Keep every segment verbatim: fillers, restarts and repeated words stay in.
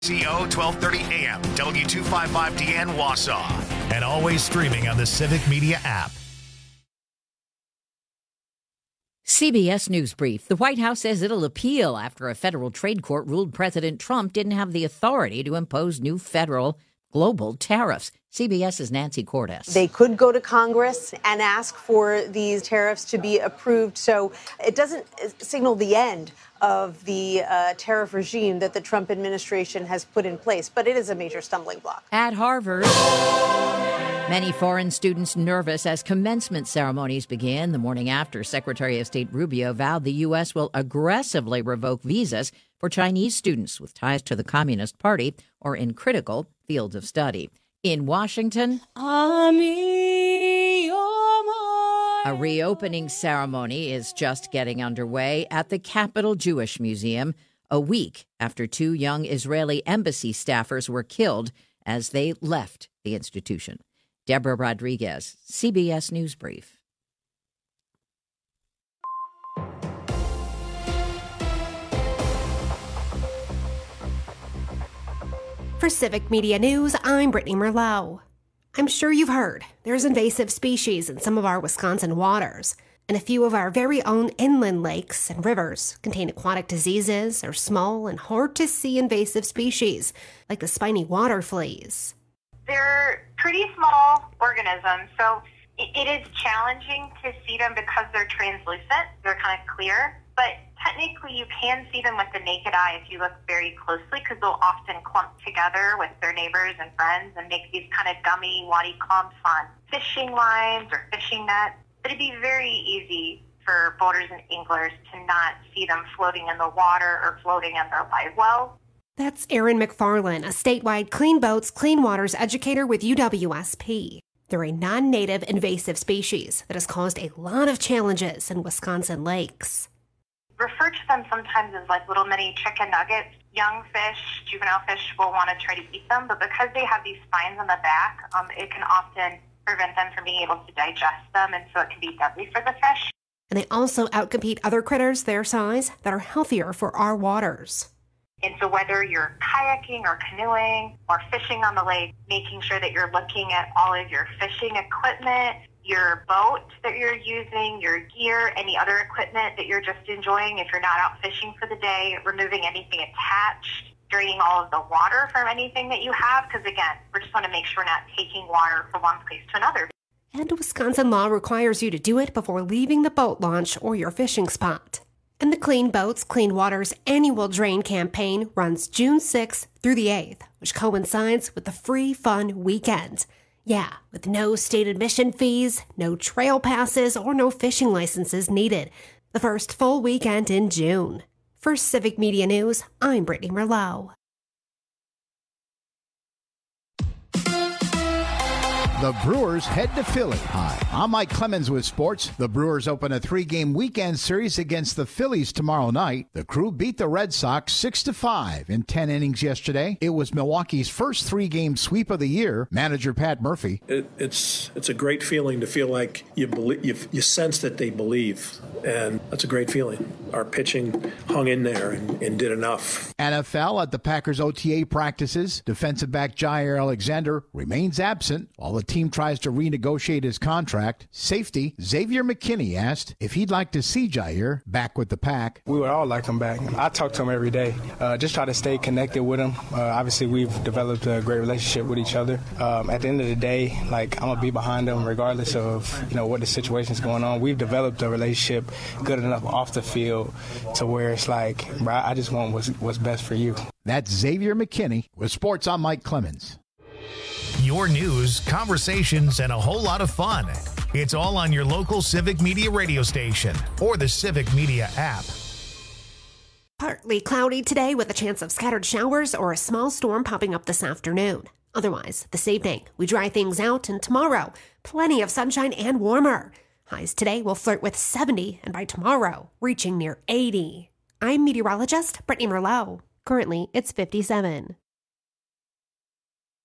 C O twelve thirty A M, W two fifty-five D N Wausau, and always streaming on the Civic Media app. C B S News Brief. The White House says it'll appeal after a federal trade court ruled President Trump didn't have the authority to impose new federal global tariffs. CBS's Nancy Cordes. They could go to Congress and ask for these tariffs to be approved. So it doesn't signal the end of the uh, tariff regime that the Trump administration has put in place, but it is a major stumbling block. At Harvard, many foreign students nervous as commencement ceremonies begin the morning after Secretary of State Rubio vowed the U S will aggressively revoke visas for Chinese students with ties to the Communist Party or in critical fields of study. In Washington, a reopening ceremony is just getting underway at the Capitol Jewish Museum, a week after two young Israeli embassy staffers were killed as they left the institution. Deborah Rodriguez, C B S News Brief. For Civic Media News, I'm Brittany Merlot. I'm sure you've heard there's invasive species in some of our Wisconsin waters, and a few of our very own inland lakes and rivers contain aquatic diseases or small and hard-to-see invasive species, like the spiny water fleas. They're pretty small organisms, so it is challenging to see them because they're translucent. They're kind of clear. But technically, you can see them with the naked eye if you look very closely, because they'll often clump together with their neighbors and friends and make these kind of gummy, waddy clumps on fishing lines or fishing nets. But it'd be very easy for boaters and anglers to not see them floating in the water or floating in their live well. That's Erin McFarlane, a statewide Clean Boats, Clean Waters educator with U W S P. They're a non-native invasive species that has caused a lot of challenges in Wisconsin lakes. Refer to them sometimes as like little mini chicken nuggets. Young fish, juvenile fish will want to try to eat them, but because they have these spines on the back, um, it can often prevent them from being able to digest them, and so it can be deadly for the fish. And they also outcompete other critters their size that are healthier for our waters. And so whether you're kayaking or canoeing or fishing on the lake, making sure that you're looking at all of your fishing equipment, your boat that you're using, your gear, any other equipment that you're just enjoying if you're not out fishing for the day, removing anything attached, draining all of the water from anything that you have, because again, we just want to make sure we're not taking water from one place to another. And Wisconsin law requires you to do it before leaving the boat launch or your fishing spot. And the Clean Boats, Clean Waters annual drain campaign runs June sixth through the eighth, which coincides with the free fun weekend. Yeah, with no state admission fees, no trail passes, or no fishing licenses needed. The first full weekend in June. For Civic Media News, I'm Brittany Merlot. The Brewers head to Philly. Hi, I'm Mike Clemens with sports. The Brewers open a three-game weekend series against the Phillies tomorrow night. The Crew beat the Red Sox six to five in ten innings yesterday. It was Milwaukee's first three-game sweep of the year. Manager Pat Murphy. It, it's it's a great feeling to feel like you believe, you, you sense that they believe, and that's a great feeling. Our pitching hung in there and, and did enough. N F L at the Packers O T A practices. Defensive back Jair Alexander remains absent while the team tries to renegotiate his contract. Safety Xavier McKinney asked if he'd like to see Jair back with the Pack. We would all like him back. I talk to him every day. Uh, just try to stay connected with him. Uh, obviously, we've developed a great relationship with each other. Um, at the end of the day, like I'm gonna be behind him regardless of you know what the situation is going on. We've developed a relationship good enough off the field to where it's like, bro, I just want what's, what's best for you. That's Xavier McKinney with Sports. I'm Mike Clemens. Your news, conversations, and a whole lot of fun. It's all on your local Civic Media radio station or the Civic Media app. Partly cloudy today with a chance of scattered showers or a small storm popping up this afternoon. Otherwise, this evening, we dry things out, and tomorrow, plenty of sunshine and warmer. Highs today will flirt with seventy, and by tomorrow, reaching near eighty. I'm meteorologist Brittany Merlot. Currently, it's fifty-seven.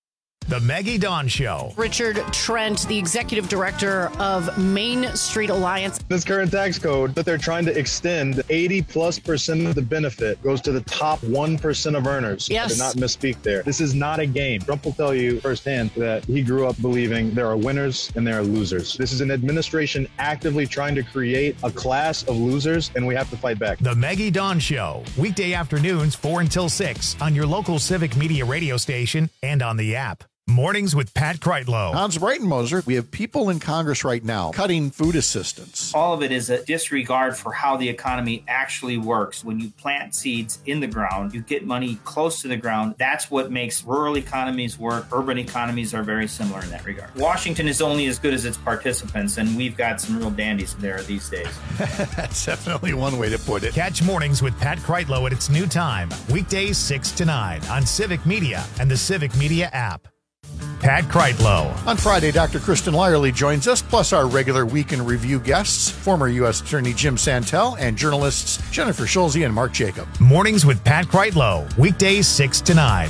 The Maggie Dawn Show. Richard Trent, the executive director of Main Street Alliance. This current tax code that they're trying to extend, eighty plus percent of the benefit goes to the top one percent of earners. Yes. I did not misspeak there. This is not a game. Trump will tell you firsthand that he grew up believing there are winners and there are losers. This is an administration actively trying to create a class of losers, and we have to fight back. The Maggie Dawn Show. Weekday afternoons, four until six on your local Civic Media radio station and on the app. Mornings with Pat Kreitlow. Hans Breitenmoser, we have people in Congress right now cutting food assistance. All of it is a disregard for how the economy actually works. When you plant seeds in the ground, you get money close to the ground. That's what makes rural economies work. Urban economies are very similar in that regard. Washington is only as good as its participants, and we've got some real dandies there these days. That's definitely one way to put it. Catch Mornings with Pat Kreitlow at its new time, weekdays six to nine on Civic Media and the Civic Media app. Pat Kreitlow. On Friday, Doctor Kristen Lyerly joins us, plus our regular Week in Review guests, former U S Attorney Jim Santel and journalists Jennifer Schulze and Mark Jacob. Mornings with Pat Kreitlow, weekdays six to nine.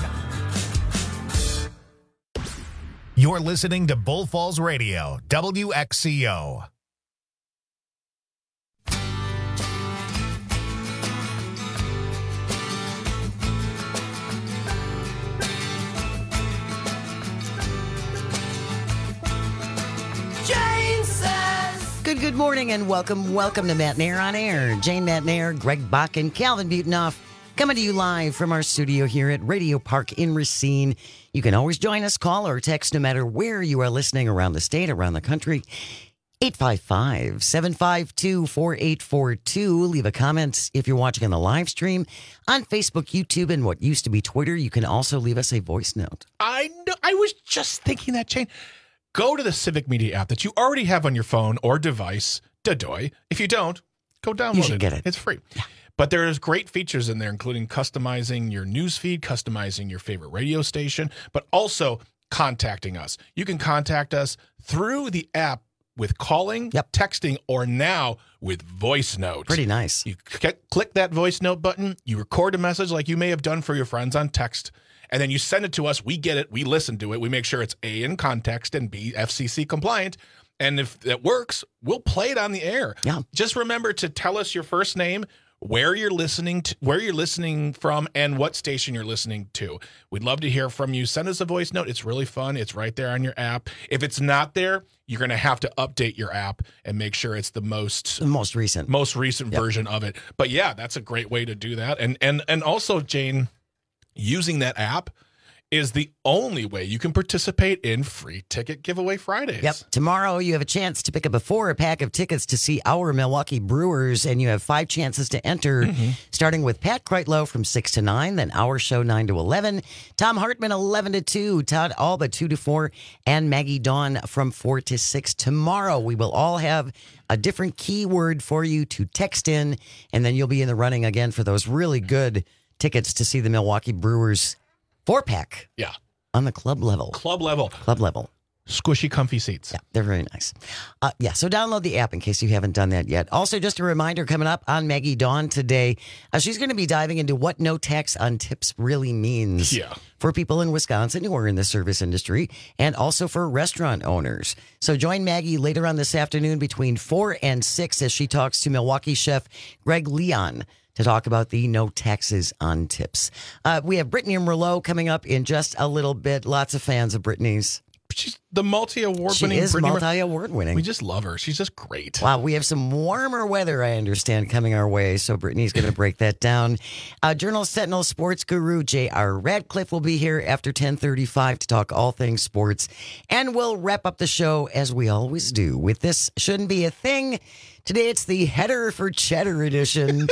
You're listening to Bull Falls Radio, W X C O. Good, good morning and welcome, welcome to Matt Nair on Air. Jane Matt Nair, Greg Bach, and Calvin Butonoff coming to you live from our studio here at Radio Park in Racine. You can always join us, call or text no matter where you are listening around the state, around the country. eight five five, seven five two, four eight four two. Leave a comment if you're watching on the live stream on Facebook, YouTube, and what used to be Twitter. You can also leave us a voice note. I know, I was just thinking that, Jane. Go to the Civic Media app that you already have on your phone or device. Dadoy. If you don't, go download You should it. get it. It's free. Yeah. But there's great features in there, including customizing your news feed, customizing your favorite radio station, but also contacting us. You can contact us through the app with calling, yep. texting, or now with voice notes. Pretty nice. You c- click that voice note button, you record a message like you may have done for your friends on text, and then you send it to us. We get it. We listen to it. We make sure it's A, in context, and B, F C C compliant. And if it works, we'll play it on the air. Yeah. Just remember to tell us your first name, where you're listening to, where you're listening from, and what station you're listening to. We'd love to hear from you. Send us a voice note. It's really fun. It's right there on your app. If it's not there, you're going to have to update your app and make sure it's the most the most recent, most recent yep. version of it. But yeah, that's a great way to do that. And and and also, Jane, using that app is the only way you can participate in free ticket giveaway Fridays. Yep. Tomorrow you have a chance to pick up a four pack of tickets to see our Milwaukee Brewers, and you have five chances to enter, mm-hmm. starting with Pat Kreitlow from six to nine, then our show nine to eleven, Tom Hartman eleven to two, Todd Alba two to four, and Maggie Dawn from four to six. Tomorrow we will all have a different keyword for you to text in, and then you'll be in the running again for those really good tickets to see the Milwaukee Brewers four-pack. Yeah. On the club level. Club level. Club level. Squishy, comfy seats. Yeah, they're very nice. Uh, yeah, so download the app in case you haven't done that yet. Also, just a reminder, coming up on Maggie Dawn today, uh, she's going to be diving into what no tax on tips really means yeah. for people in Wisconsin who are in the service industry and also for restaurant owners. So join Maggie later on this afternoon between four and six as she talks to Milwaukee chef Greg Leon to talk about the no taxes on tips. Uh, we have Brittany Merlot coming up in just a little bit. Lots of fans of Brittany's. She's the multi-award she winning. She is Brittany multi-award winning. We just love her. She's just great. Wow, we have some warmer weather, I understand, coming our way, so Brittany's going to break that down. Uh, Journal Sentinel sports guru J R Radcliffe will be here after ten thirty-five to talk all things sports. And we'll wrap up the show, as we always do, with This Shouldn't Be a Thing. Today it's the Header for Cheddar edition.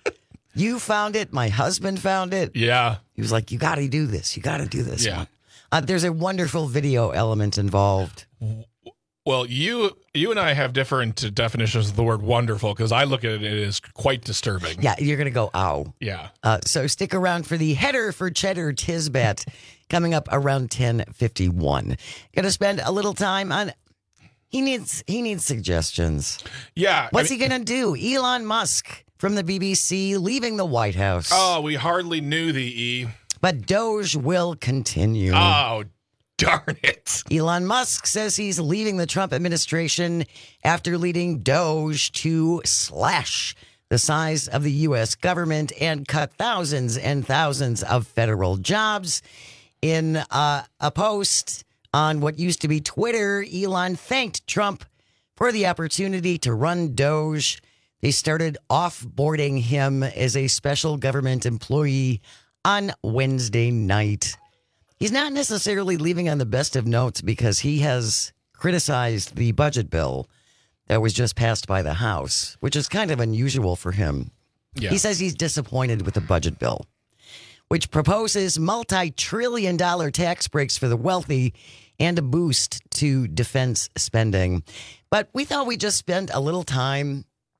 You found it. My husband found it. Yeah. He was like, you got to do this. You got to do this. Yeah. Uh, there's a wonderful video element involved. Well, you you and I have different definitions of the word wonderful because I look at it as quite disturbing. Yeah, you're going to go, ow. Yeah. Uh, so stick around for the Header for Cheddar Tisbet coming up around ten fifty-one. Going to spend a little time on... He needs, he needs suggestions. Yeah. What's I mean, he going to do? Elon Musk from the B B C leaving the White House. Oh, we hardly knew the E. But Doge will continue. Oh, Darn it. Elon Musk says he's leaving the Trump administration after leading Doge to slash the size of the U S government and cut thousands and thousands of federal jobs. In uh, a post on what used to be Twitter, Elon thanked Trump for the opportunity to run Doge. They started offboarding him as a special government employee on Wednesday night. He's not necessarily leaving on the best of notes because he has criticized the budget bill that was just passed by the House, which is kind of unusual for him. Yeah. He says he's disappointed with the budget bill, which proposes multi-trillion dollar tax breaks for the wealthy and a boost to defense spending. But we thought we'd just spend a little time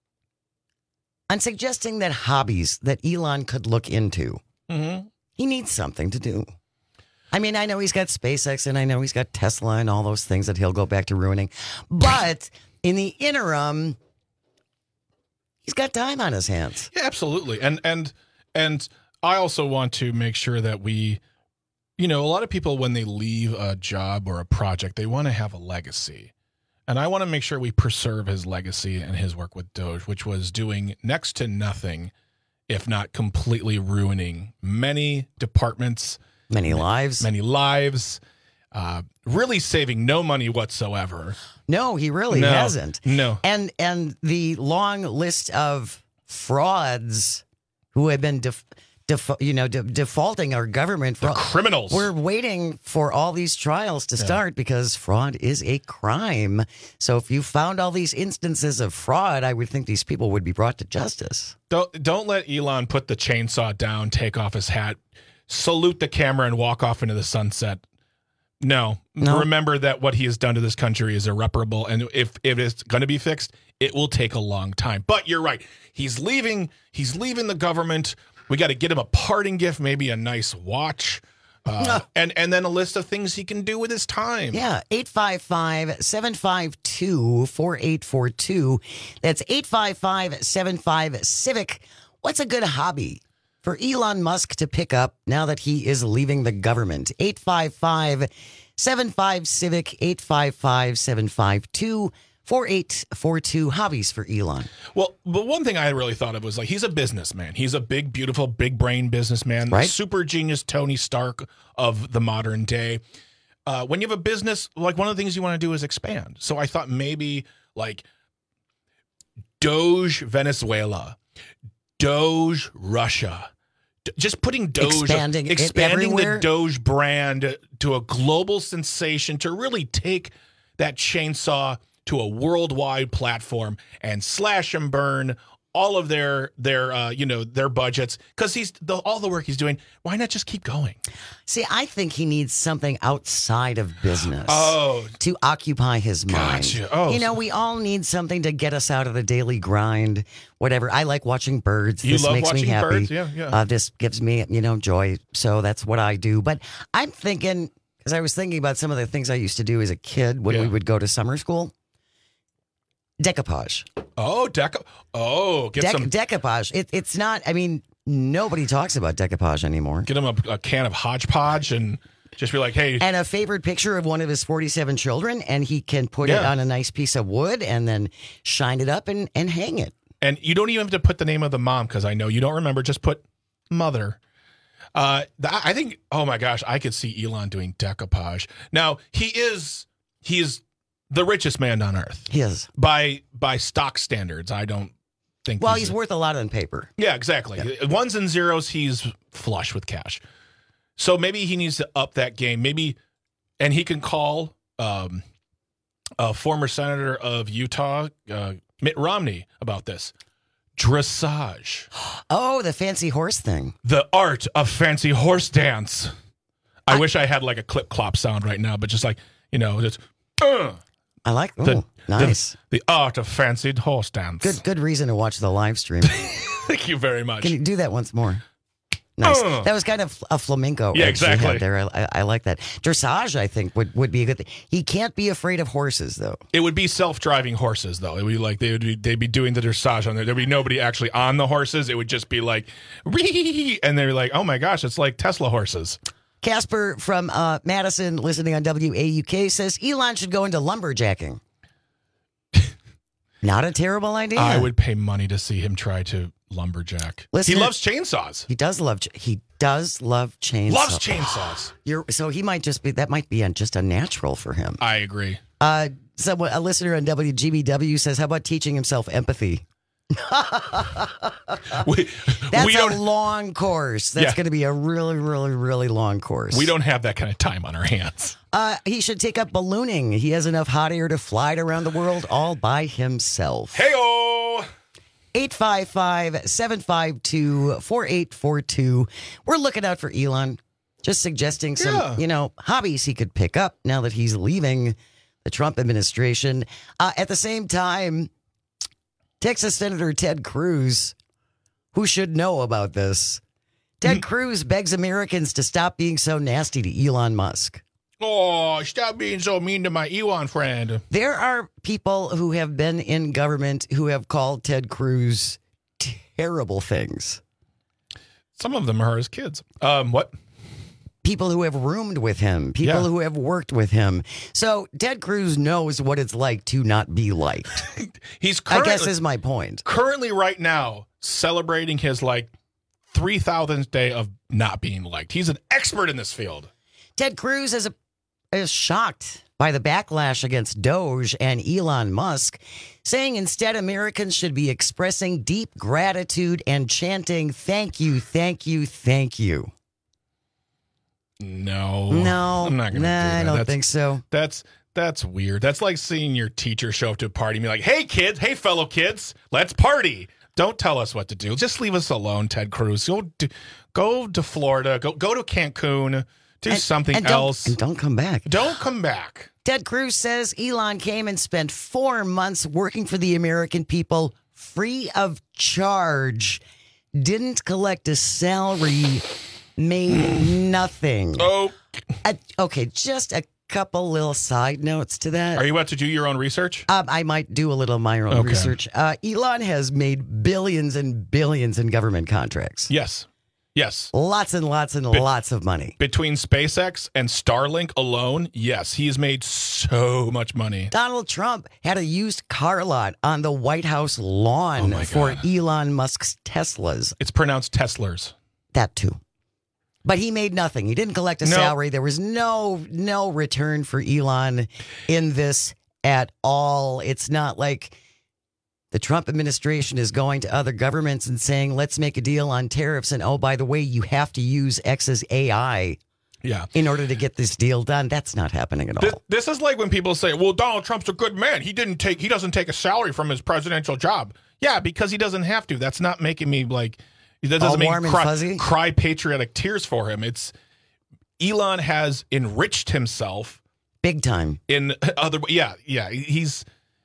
on suggesting that hobbies that Elon could look into. Mm-hmm. He needs something to do. I mean, I know he's got SpaceX and I know he's got Tesla and all those things that he'll go back to ruining. But in the interim, he's got time on his hands. Yeah, absolutely. And and and I also want to make sure that we, you know, a lot of people when they leave a job or a project, they want to have a legacy. And I want to make sure we preserve his legacy and his work with Doge, which was doing next to nothing, if not completely ruining many departments, many lives, many lives, uh, really saving no money whatsoever. No, he really no, hasn't. No. And and the long list of frauds who have been def- def- you know de- defaulting our government for the criminals. We're waiting for all these trials to start yeah. because fraud is a crime. So if you found all these instances of fraud, I would think these people would be brought to justice. Don't don't let Elon put the chainsaw down, take off his hat, salute the camera, and walk off into the sunset. No. no. Remember that what he has done to this country is irreparable, and if, if it's going to be fixed, it will take a long time. But you're right. He's leaving. He's leaving the government. We got to get him a parting gift, maybe a nice watch, uh, and, and then a list of things he can do with his time. Yeah, eight five five, seven five two, four eight four two. That's eight five five, seven five, CIVIC. What's a good hobby for Elon Musk to pick up now that he is leaving the government? eight five five, seven five, CIVIC, eight five five, seven five two, four eight four two. Hobbies for Elon. Well, but one thing I really thought of was like, he's a businessman. He's a big, beautiful, big brain businessman, right? Super genius Tony Stark of the modern day. Uh, when you have a business, like one of the things you want to do is expand. So I thought maybe like Doge Venezuela, Doge Russia. Just putting Doge, expanding, expanding the Doge brand to a global sensation, to really take that chainsaw to a worldwide platform and slash and burn all of their their uh, you know their budgets, because he's the, all the work he's doing. Why not just keep going? See, I think he needs something outside of business oh. to occupy his mind. Gotcha. Oh. You know, we all need something to get us out of the daily grind. Whatever. I like watching birds. You this love makes watching me happy. birds? Yeah, yeah. Uh, this gives me, you know, joy. So that's what I do. But I'm thinking, because I was thinking about some of the things I used to do as a kid when yeah. we would go to summer school. Decoupage. Oh, deca- Oh, get Dec- some decoupage. It, it's not, I mean, nobody talks about decoupage anymore. Get him a, a can of hodgepodge and just be like, hey. And a favorite picture of one of his forty-seven children, and he can put yeah. it on a nice piece of wood and then shine it up and, and hang it. And you don't even have to put the name of the mom, because I know you don't remember. Just put mother. Uh, th- I think, oh my gosh, I could see Elon doing decoupage. Now, he is, he is the richest man on earth. He is. By by stock standards, I don't think Well, he's, he's a, worth a lot on paper. Yeah, exactly. Yeah. Ones and zeros, he's flush with cash. So maybe he needs to up that game. Maybe, and he can call um, a former senator of Utah, uh, Mitt Romney, about this. Dressage. Oh, the fancy horse thing. The art of fancy horse dance. I, I wish I had like a clip clop sound right now, but just like, you know, just uh, I like oh, the, nice. The, the art of fancied horse dance. Good good reason to watch the live stream. Thank you very much. Can you do that once more? Nice. Uh, that was kind of a flamenco. Yeah, exactly. There, I, I, I like that. Dressage, I think, would, would be a good thing. He can't be afraid of horses, though. It would be self-driving horses, though. It would be like they would be, they'd be doing the dressage on there. There'd be nobody actually on the horses. It would just be like, Ree! And they're like, oh my gosh, it's like Tesla horses. Casper from uh, Madison, listening on W A U K, says Elon should go into lumberjacking. Not a terrible idea. I would pay money to see him try to lumberjack. Listen, he loves chainsaws. He does love. He does love chainsaws. Loves chainsaws. You're, so he might just be. That might be just a natural for him. I agree. Uh, someone, a listener on W G B W says, "How about teaching himself empathy?" we, That's we a long course. That's Yeah. going to be a really, really, really long course. We don't have that kind of time on our hands. Uh, he should take up ballooning. He has enough hot air to fly it around the world all by himself. Hey-o! eight five five, seven five two, four eight four two. We're looking out for Elon. Just suggesting some, Yeah. you know, hobbies he could pick up now that he's leaving the Trump administration. Uh, at the same time, Texas Senator Ted Cruz, who should know about this, Ted Cruz begs Americans to stop being so nasty to Elon Musk. Oh, stop being so mean to my Elon friend. There are people who have been in government who have called Ted Cruz terrible things. Some of them are his kids. Um, what? People who have roomed with him, people Yeah. who have worked with him. So Ted Cruz knows what it's like to not be liked. He's I currently, guess is my point. currently right now celebrating his like three thousandth day of not being liked. He's an expert in this field. Ted Cruz is, a, is shocked by the backlash against Doge and Elon Musk, saying instead Americans should be expressing deep gratitude and chanting, "Thank you, thank you, thank you." No. No, I'm not going to nah, do that. I don't That's- think so. That's that's weird. That's like seeing your teacher show up to a party and be like, "Hey kids, hey fellow kids, let's party." Don't tell us what to do. Just leave us alone, Ted Cruz. Go do, go to Florida. Go go to Cancun. Do And- something and don't- else. and don't come back. Don't come back. Ted Cruz says Elon came and spent four months working for the American people free of charge, didn't collect a salary, made nothing. Oh. Uh, okay, just a couple little side notes to that. Are you about to do your own research? Um, I might do a little of my own Okay. research. Uh, Elon has made billions and billions in government contracts. Yes. Yes. Lots and lots and Be- lots of money. Between SpaceX and Starlink alone, yes, he's made so much money. Donald Trump had a used car lot on the White House lawn Oh my for God. Elon Musk's Teslas. It's pronounced Teslers. That too. But he made nothing. He didn't collect a No. salary. There was no no return for Elon in this at all. It's not like the Trump administration is going to other governments and saying, let's make a deal on tariffs. And oh, by the way, you have to use X's A I Yeah. in order to get this deal done. That's not happening at This, all. this is like when people say, "Well, Donald Trump's a good man. He didn't take he doesn't take a salary from his presidential job." Yeah, because he doesn't have to. That's not making me like that doesn't All make warm me and cry, fuzzy? cry patriotic tears for him. It's Elon has enriched himself Big time. in other yeah, yeah, he's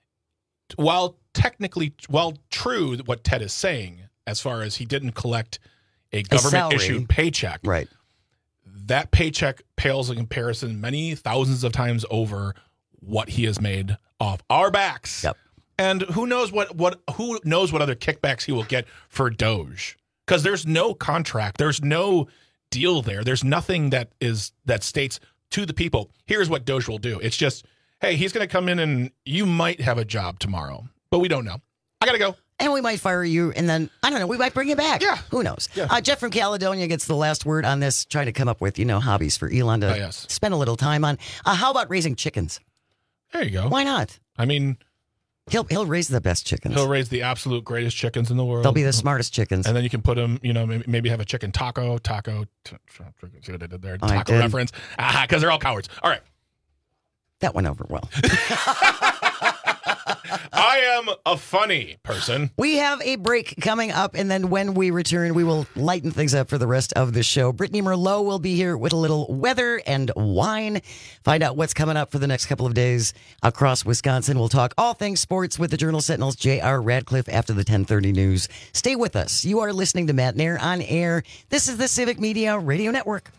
while technically while true what Ted is saying as far as he didn't collect a government salary. issued paycheck. Right. That paycheck pales in comparison many thousands of times over what he has made off our backs. Yep. And who knows what, what who knows what other kickbacks he will get for Doge? Because there's no contract, there's no deal there. There's nothing that is that states to the people, here's what Doge will do. It's just, hey, he's going to come in and you might have a job tomorrow, but we don't know. I got to go. And we might fire you, and then, I don't know, we might bring you back. Yeah. Who knows? Yeah. Uh, Jeff from Caledonia gets the last word on this, trying to come up with, you know, hobbies for Elon to Oh, yes. spend a little time on. Uh, how about raising chickens? There you go. Why not? I mean, He'll he'll raise the best chickens. he'll raise the absolute greatest chickens in the world. They'll be the smartest chickens. And then you can put them, you know, maybe, maybe have a chicken taco, taco. T- see what I did there? I Taco did. reference. Ah, because they're all cowards. All right. That went over well. I am a funny person. We have a break coming up, and then when we return, we will lighten things up for the rest of the show. Brittany Merlot will be here with a little weather and wine. Find out what's coming up for the next couple of days across Wisconsin. We'll talk all things sports with the Journal Sentinel's J R Radcliffe after the ten thirty news. Stay with us. You are listening to Matt Nair on air. This is the Civic Media Radio Network.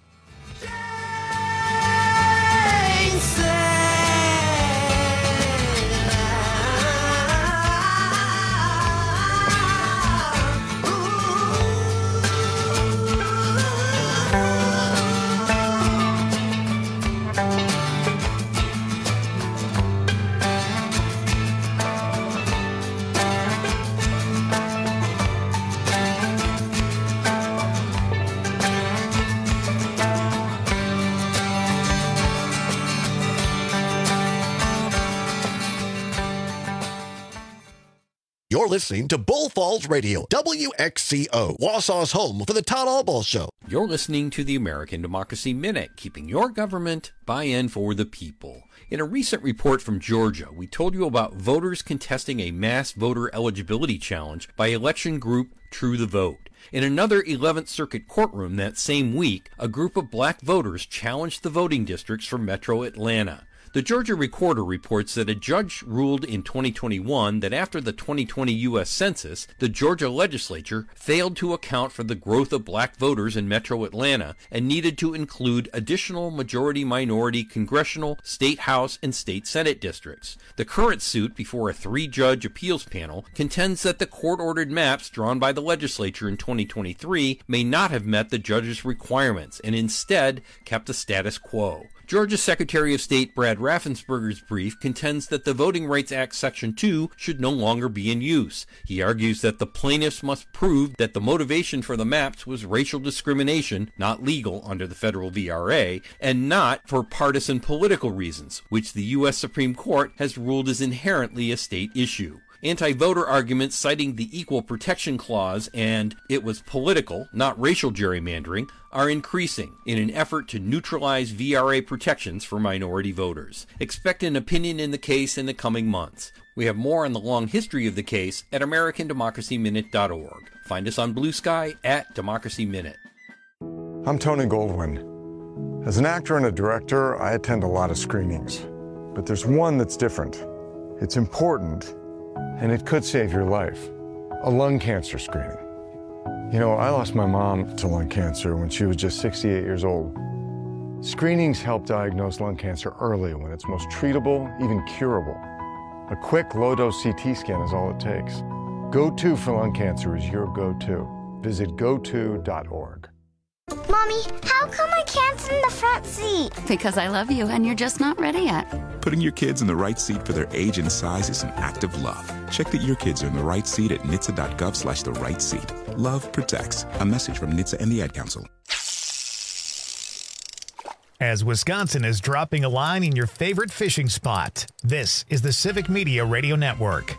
You're listening to Bull Falls Radio, W X C O, Wausau's home for the Todd Albaugh Show. You're listening to the American Democracy Minute, keeping your government by and for the people. In a recent report from Georgia, we told you about voters contesting a mass voter eligibility challenge by election group True the Vote. In another eleventh Circuit courtroom that same week, a group of black voters challenged the voting districts for Metro Atlanta. The Georgia Recorder reports that a judge ruled in twenty twenty-one that after the twenty twenty U S Census, the Georgia legislature failed to account for the growth of black voters in Metro Atlanta and needed to include additional majority-minority congressional, state house, and state senate districts. The current suit before a three-judge appeals panel contends that the court-ordered maps drawn by the legislature in twenty twenty-three may not have met the judge's requirements and instead kept the status quo. Georgia Secretary of State Brad Raffensperger's brief contends that the Voting Rights Act Section two should no longer be in use. He argues that the plaintiffs must prove that the motivation for the maps was racial discrimination, not legal under the federal V R A, and not for partisan political reasons, which the U S Supreme Court has ruled is inherently a state issue. Anti-voter arguments citing the Equal Protection Clause and it was political, not racial gerrymandering, are increasing in an effort to neutralize V R A protections for minority voters. Expect an opinion in the case in the coming months. We have more on the long history of the case at American Democracy Minute dot org. Find us on Blue Sky at Democracy Minute. I'm Tony Goldwyn. As an actor and a director, I attend a lot of screenings. But there's one that's different. It's important, and it could save your life. A lung cancer screening. You know, I lost my mom to lung cancer when she was just sixty-eight years old. Screenings help diagnose lung cancer early when it's most treatable, even curable. A quick, low-dose C T scan is all it takes. Go To for lung cancer is your go-to. Visit go to dot org. Mommy, how come I can't sit in the front seat? Because I love you and you're just not ready yet. Putting your kids in the right seat for their age and size is an act of love. Check that your kids are in the right seat at N H T S A dot gov slash the right seat. Love protects. A message from N H T S A and the Ad Council. As Wisconsin is dropping a line in your favorite fishing spot, this is the Civic Media Radio Network.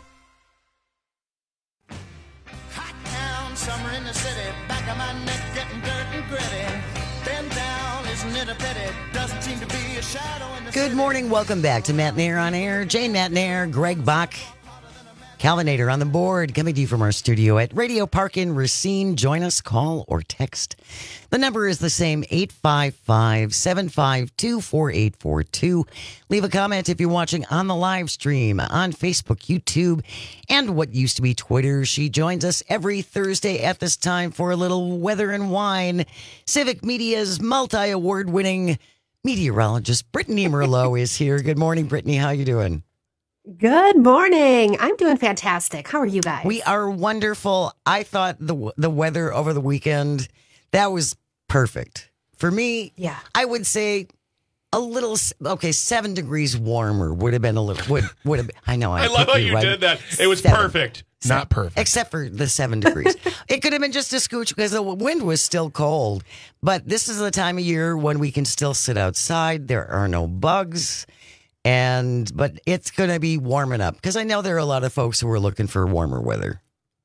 Hot town, summer in the city, back of my neck getting dirt and gritty. Bend down, isn't it a pity? Doesn't seem to be a shadow in the Good city. morning. Welcome back to Matt Nair on Air. Jane Matt Nair, Greg Bach, Calvinator on the board, coming to you from our studio at Radio Park in Racine. Join us, call or text. The number is the same, eight five five, seven five two, four eight four two. Leave a comment if you're watching on the live stream on Facebook, YouTube, and what used to be Twitter. She joins us every Thursday at this time for a little weather and wine. Civic Media's multi-award winning meteorologist Brittany Merlot is here. Good morning, Brittany. How you doing? Good morning. I'm doing fantastic. How are you guys? We are wonderful. I thought the the weather over the weekend, that was perfect. For me, yeah. I would say a little, okay, seven degrees warmer would have been a little, would, would have been, I know. I, I love how you right. did that. It was seven. perfect. Seven. Not perfect. Except for the seven degrees. It could have been just a scooch because the wind was still cold. But this is the time of year when we can still sit outside. There are no bugs. And but it's going to be warming up because I know there are a lot of folks who are looking for warmer weather.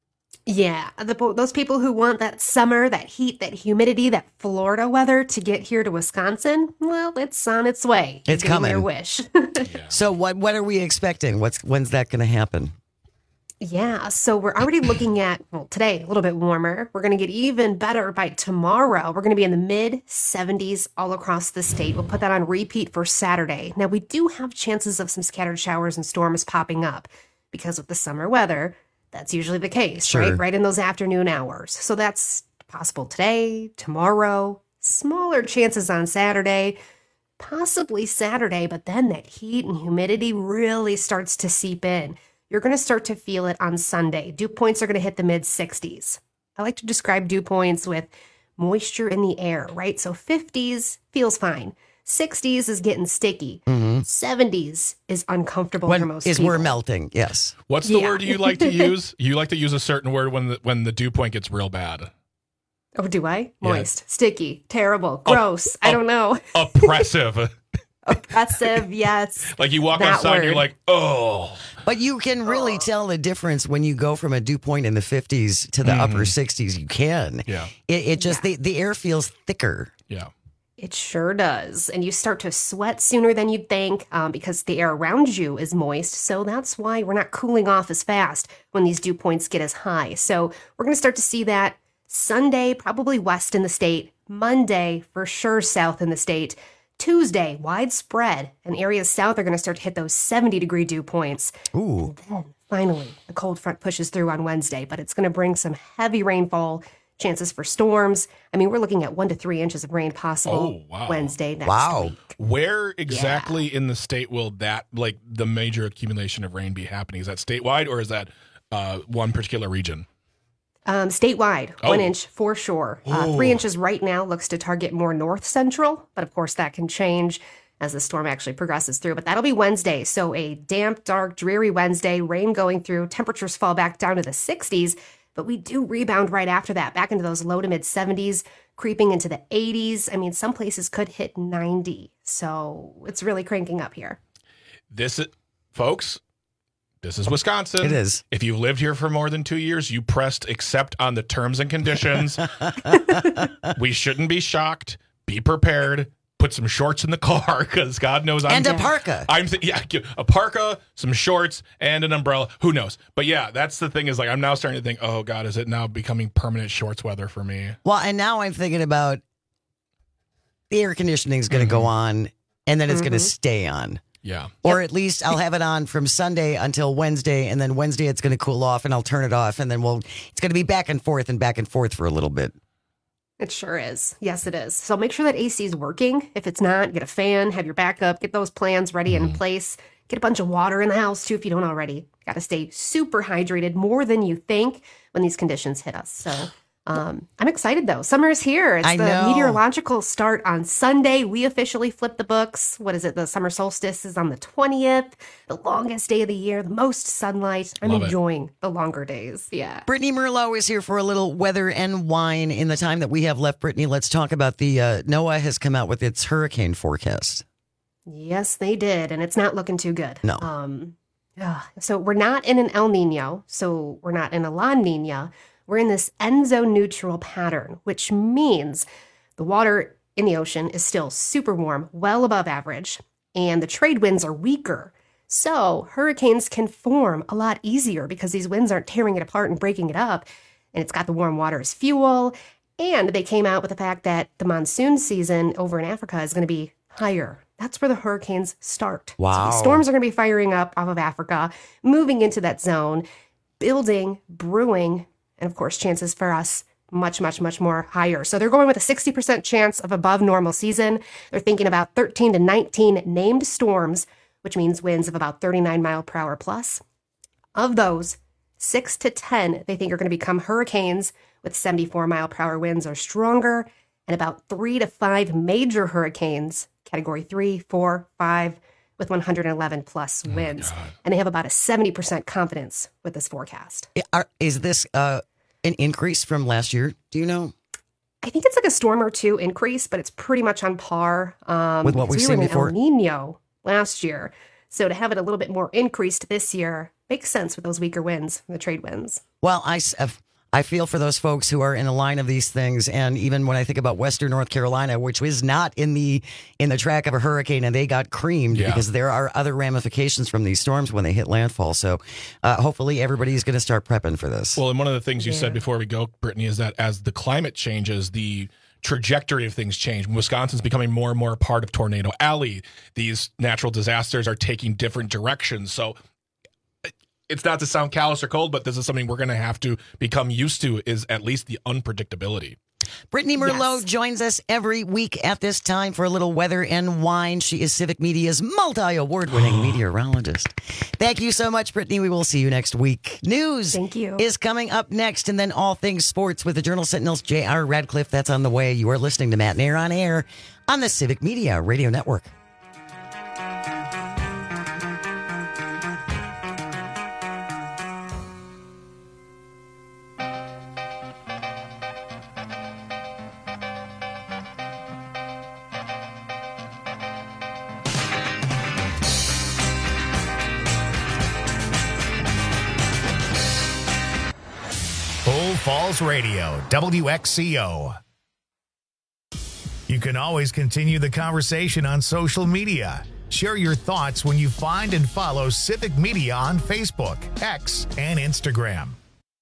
Yeah, the, those people who want that summer, that heat, that humidity, that Florida weather to get here to Wisconsin, well, it's on its way. It's Getting coming. Their wish. Yeah. So what what are we expecting? What's when's that going to happen? Yeah, so we're already looking at, well, today, a little bit warmer. We're going to get even better by tomorrow. We're going to be in the mid seventies all across the state. We'll put that on repeat for Saturday. Now, we do have chances of some scattered showers and storms popping up because with the summer weather, that's usually the case, Sure. right? Right in those afternoon hours. So that's possible today, tomorrow, smaller chances on Saturday, possibly Saturday, but then that heat and humidity really starts to seep in. You're going to start to feel it on Sunday. Dew points are going to hit the mid sixties. I like to describe dew points with moisture in the air, right? So fifties feels fine. sixties is getting sticky. Mm-hmm. seventies is uncomfortable When for most is people. we're melting? Yes. What's the Yeah. word you like to use? You like to use a certain word when the when the dew point gets real bad. Oh, do I? Yeah. Moist, sticky, terrible, gross. I don't know. Oppressive. Oppressive, yes. Like you walk That outside and you're word. like, oh. But you can really tell the difference when you go from a dew point in the fifties to the Mhm. upper sixties. You can. Yeah. It, it just, the, the air feels thicker. Yeah. It sure does. And you start to sweat sooner than you'd think um, because the air around you is moist. So that's why we're not cooling off as fast when these dew points get as high. So we're going to start to see that Sunday, probably west in the state. Monday, for sure, south in the state. Tuesday, widespread. And areas south are going to start to hit those seventy degree dew points. Ooh. And then finally, the cold front pushes through on Wednesday, but it's going to bring some heavy rainfall. Chances for storms. I mean, we're looking at one to three inches of rain possible Oh, wow. Wednesday next Wow. week. Where exactly in the state will that, like, the major accumulation of rain be happening? Is that statewide or is that uh, one particular region? Um, statewide, Oh. one inch for sure. Uh, Oh. three inches right now looks to target more north central, but of course that can change as the storm actually progresses through. But that'll be Wednesday. So a damp, dark, dreary Wednesday, rain going through, temperatures fall back down to the sixties. But we do rebound right after that, back into those low to mid seventies, creeping into the eighties. I mean, some places could hit ninety. So it's really cranking up here. This, is, folks, this is Wisconsin. It is. If you've lived here for more than two years, you pressed accept on the terms and conditions. We shouldn't be shocked. Be prepared. Put some shorts in the car because God knows I'm And a parka. I'm th- yeah, a parka, some shorts, and an umbrella. Who knows? But yeah, that's the thing is like I'm now starting to think, oh God, is it now becoming permanent shorts weather for me? Well, and now I'm thinking about the air conditioning is going to Mm-hmm. go on and then it's going to Mhm. stay on. Yeah. Or at least I'll have it on from Sunday until Wednesday, and then Wednesday it's going to cool off and I'll turn it off, and then we'll, it's going to be back and forth and back and forth for a little bit. It sure is. Yes, it is. So make sure that A C is working. If it's not, get a fan, have your backup, get those plans ready and in place. Get a bunch of water in the house too if you don't already. Got to stay super hydrated more than you think when these conditions hit us. So um, I'm excited though. Summer is here. It's I the know. meteorological start on Sunday. We officially flip the books. What is it? The summer solstice is on the twentieth. The longest day of the year, the most sunlight. I'm Love it. enjoying the longer days. Yeah. Brittany Merlot is here for a little weather and wine in the time that we have left. Brittany, let's talk about the uh, NOAA has come out with its hurricane forecast. Yes, they did, and it's not looking too good. No. Um, ugh. So we're not in an El Nino, so we're not in a La Nina. We're in this Enso neutral pattern, which means the water in the ocean is still super warm, well above average, and the trade winds are weaker. So hurricanes can form a lot easier because these winds aren't tearing it apart and breaking it up, and it's got the warm water as fuel. And they came out with the fact that the monsoon season over in Africa is going to be higher. That's where the hurricanes start. Wow. So the storms are going to be firing up off of Africa, moving into that zone, building, brewing, and of course, chances for us much, much, much more higher. So they're going with a sixty percent chance of above normal season. They're thinking about thirteen to nineteen named storms, which means winds of about thirty-nine mile per hour plus. Of those, six to ten they think are going to become hurricanes with seventy-four mile per hour winds or stronger, and about three to five major hurricanes, category three, four, five, with one hundred eleven plus winds. And they have about a seventy percent confidence with this forecast. Are, is this uh, an increase from last year? Do you know? I think it's like a storm or two increase, but it's pretty much on par um, With what because we've we seen were in before? El Nino last year. So to have it a little bit more increased this year makes sense with those weaker winds, the trade winds. Well, I, s- I've- I feel for those folks who are in the line of these things, and even when I think about Western North Carolina, which was not in the in the track of a hurricane, and they got creamed Yeah. because there are other ramifications from these storms when they hit landfall. So uh, hopefully everybody's going to start prepping for this. Well, and one of the things you Yeah. said before we go, Brittany, is that as the climate changes, the trajectory of things change. Wisconsin's becoming more and more a part of Tornado Alley. These natural disasters are taking different directions. So it's not to sound callous or cold, but this is something we're going to have to become used to, is at least the unpredictability. Brittany Merlot Yes. joins us every week at this time for a little weather and wine. She is Civic Media's multi-award-winning meteorologist. Thank you so much, Brittany. We will see you next week. News Thank you. is coming up next, and then all things sports with the Journal Sentinel's J R. Radcliffe. That's on the way. You are listening to Matt and Air on Air on the Civic Media Radio Network. Falls Radio, W X C O. You can always continue the conversation on social media. Share your thoughts when you find and follow Civic Media on Facebook, X, and Instagram.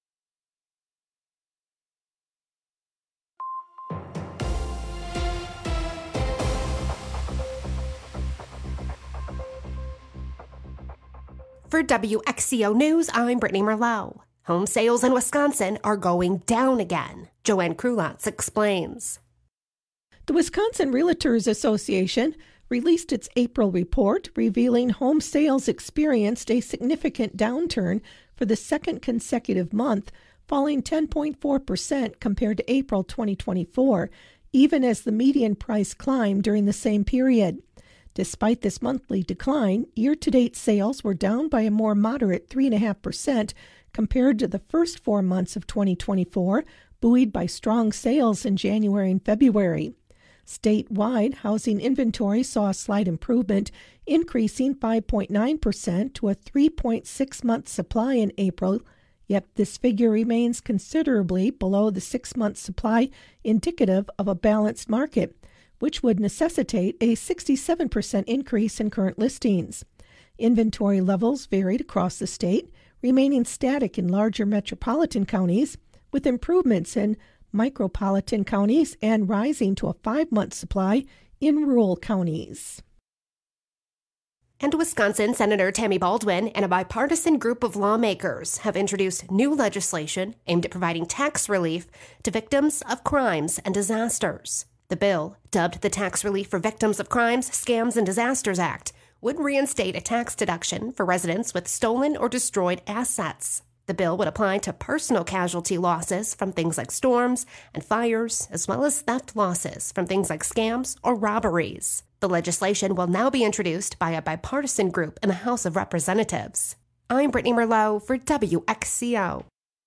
For W X C O News, I'm Brittany Merlot. Home sales in Wisconsin are going down again. Joanne Krulotz explains. The Wisconsin Realtors Association released its April report revealing home sales experienced a significant downturn for the second consecutive month, falling ten point four percent compared to April twenty twenty-four, even as the median price climbed during the same period. Despite this monthly decline, year-to-date sales were down by a more moderate three point five percent compared to the first four months of twenty twenty-four, buoyed by strong sales in January and February. Statewide, housing inventory saw a slight improvement, increasing five point nine percent to a three point six month supply in April, yet this figure remains considerably below the six-month supply indicative of a balanced market, which would necessitate a sixty-seven percent increase in current listings. Inventory levels varied across the state, remaining static in larger metropolitan counties, with improvements in micropolitan counties and rising to a five-month supply in rural counties. And Wisconsin Senator Tammy Baldwin and a bipartisan group of lawmakers have introduced new legislation aimed at providing tax relief to victims of crimes and disasters. The bill, dubbed the Tax Relief for Victims of Crimes, Scams, and Disasters Act, would reinstate a tax deduction for residents with stolen or destroyed assets. The bill would apply to personal casualty losses from things like storms and fires, as well as theft losses from things like scams or robberies. The legislation will now be introduced by a bipartisan group in the House of Representatives. I'm Brittany Merlot for W X C O.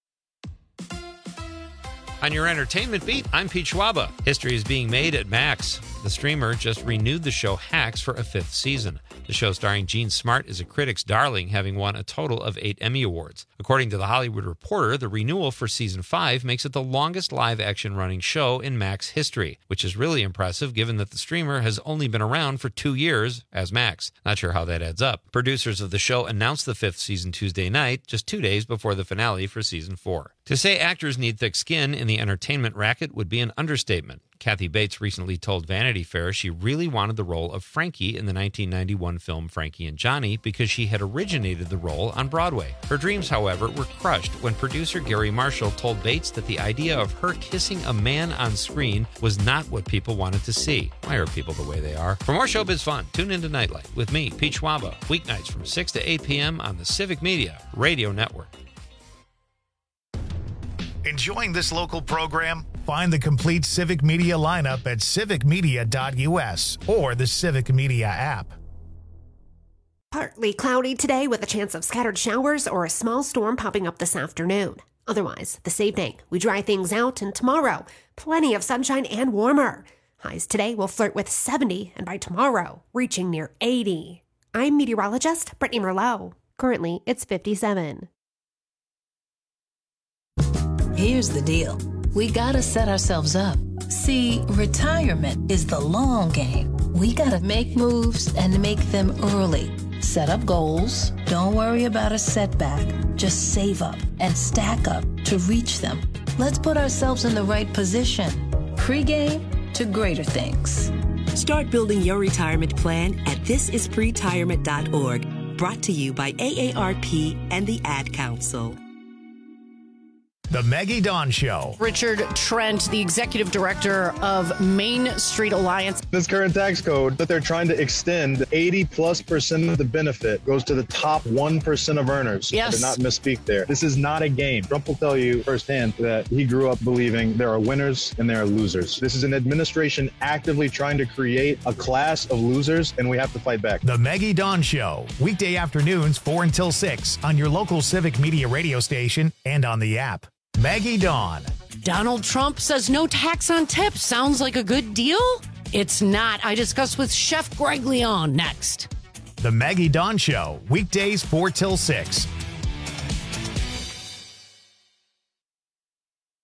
On your entertainment beat, I'm Pete Schwaba. History is being made at Max. The streamer just renewed the show Hacks for a fifth season. The show starring Gene Smart is a critic's darling, having won a total of eight Emmy Awards. According to The Hollywood Reporter, the renewal for season five makes it the longest live-action running show in Max history, which is really impressive given that the streamer has only been around for two years as Max. Not sure how that adds up. Producers of the show announced the fifth season Tuesday night, just two days before the finale for season four. To say actors need thick skin in the entertainment racket would be an understatement. Kathy Bates recently told Vanity Fair she really wanted the role of Frankie in the nineteen ninety-one film Frankie and Johnny because she had originated the role on Broadway. Her dreams, however, were crushed when producer Gary Marshall told Bates that the idea of her kissing a man on screen was not what people wanted to see. Why are people the way they are? For more showbiz fun, tune into Nightlight with me, Pete Schwaba, weeknights from six to eight p.m. on the Civic Media Radio Network. Enjoying this local program? Find the complete Civic Media lineup at civic media dot u s or the Civic Media app. Partly cloudy today with a chance of scattered showers or a small storm popping up this afternoon. Otherwise, this evening, we dry things out, and tomorrow, plenty of sunshine and warmer. Highs today will flirt with seventy, and by tomorrow, reaching near eighty. I'm meteorologist Brittany Merlot. Currently, it's fifty-seven. Here's the deal. We gotta set ourselves up. See, retirement is the long game. We gotta make moves and make them early. Set up goals. Don't worry about a setback. Just save up and stack up to reach them. Let's put ourselves in the right position. Pre-game to greater things. Start building your retirement plan at this is pretirement dot org. Brought to you by A A R P and the Ad Council. The Maggie Dawn Show. Richard Trent, the executive director of Main Street Alliance. This current tax code that they're trying to extend, eighty plus percent of the benefit goes to the top one percent of earners. Yes. I did not misspeak there. This is not a game. Trump will tell you firsthand that he grew up believing there are winners and there are losers. This is an administration actively trying to create a class of losers, and we have to fight back. The Maggie Dawn Show. Weekday afternoons, four until six on your local Civic Media radio station and on the app. Maggie Dawn. Donald Trump says no tax on tips. Sounds like a good deal? It's not. I discuss with Chef Greg Leon next. The Maggie Dawn Show. Weekdays four till six.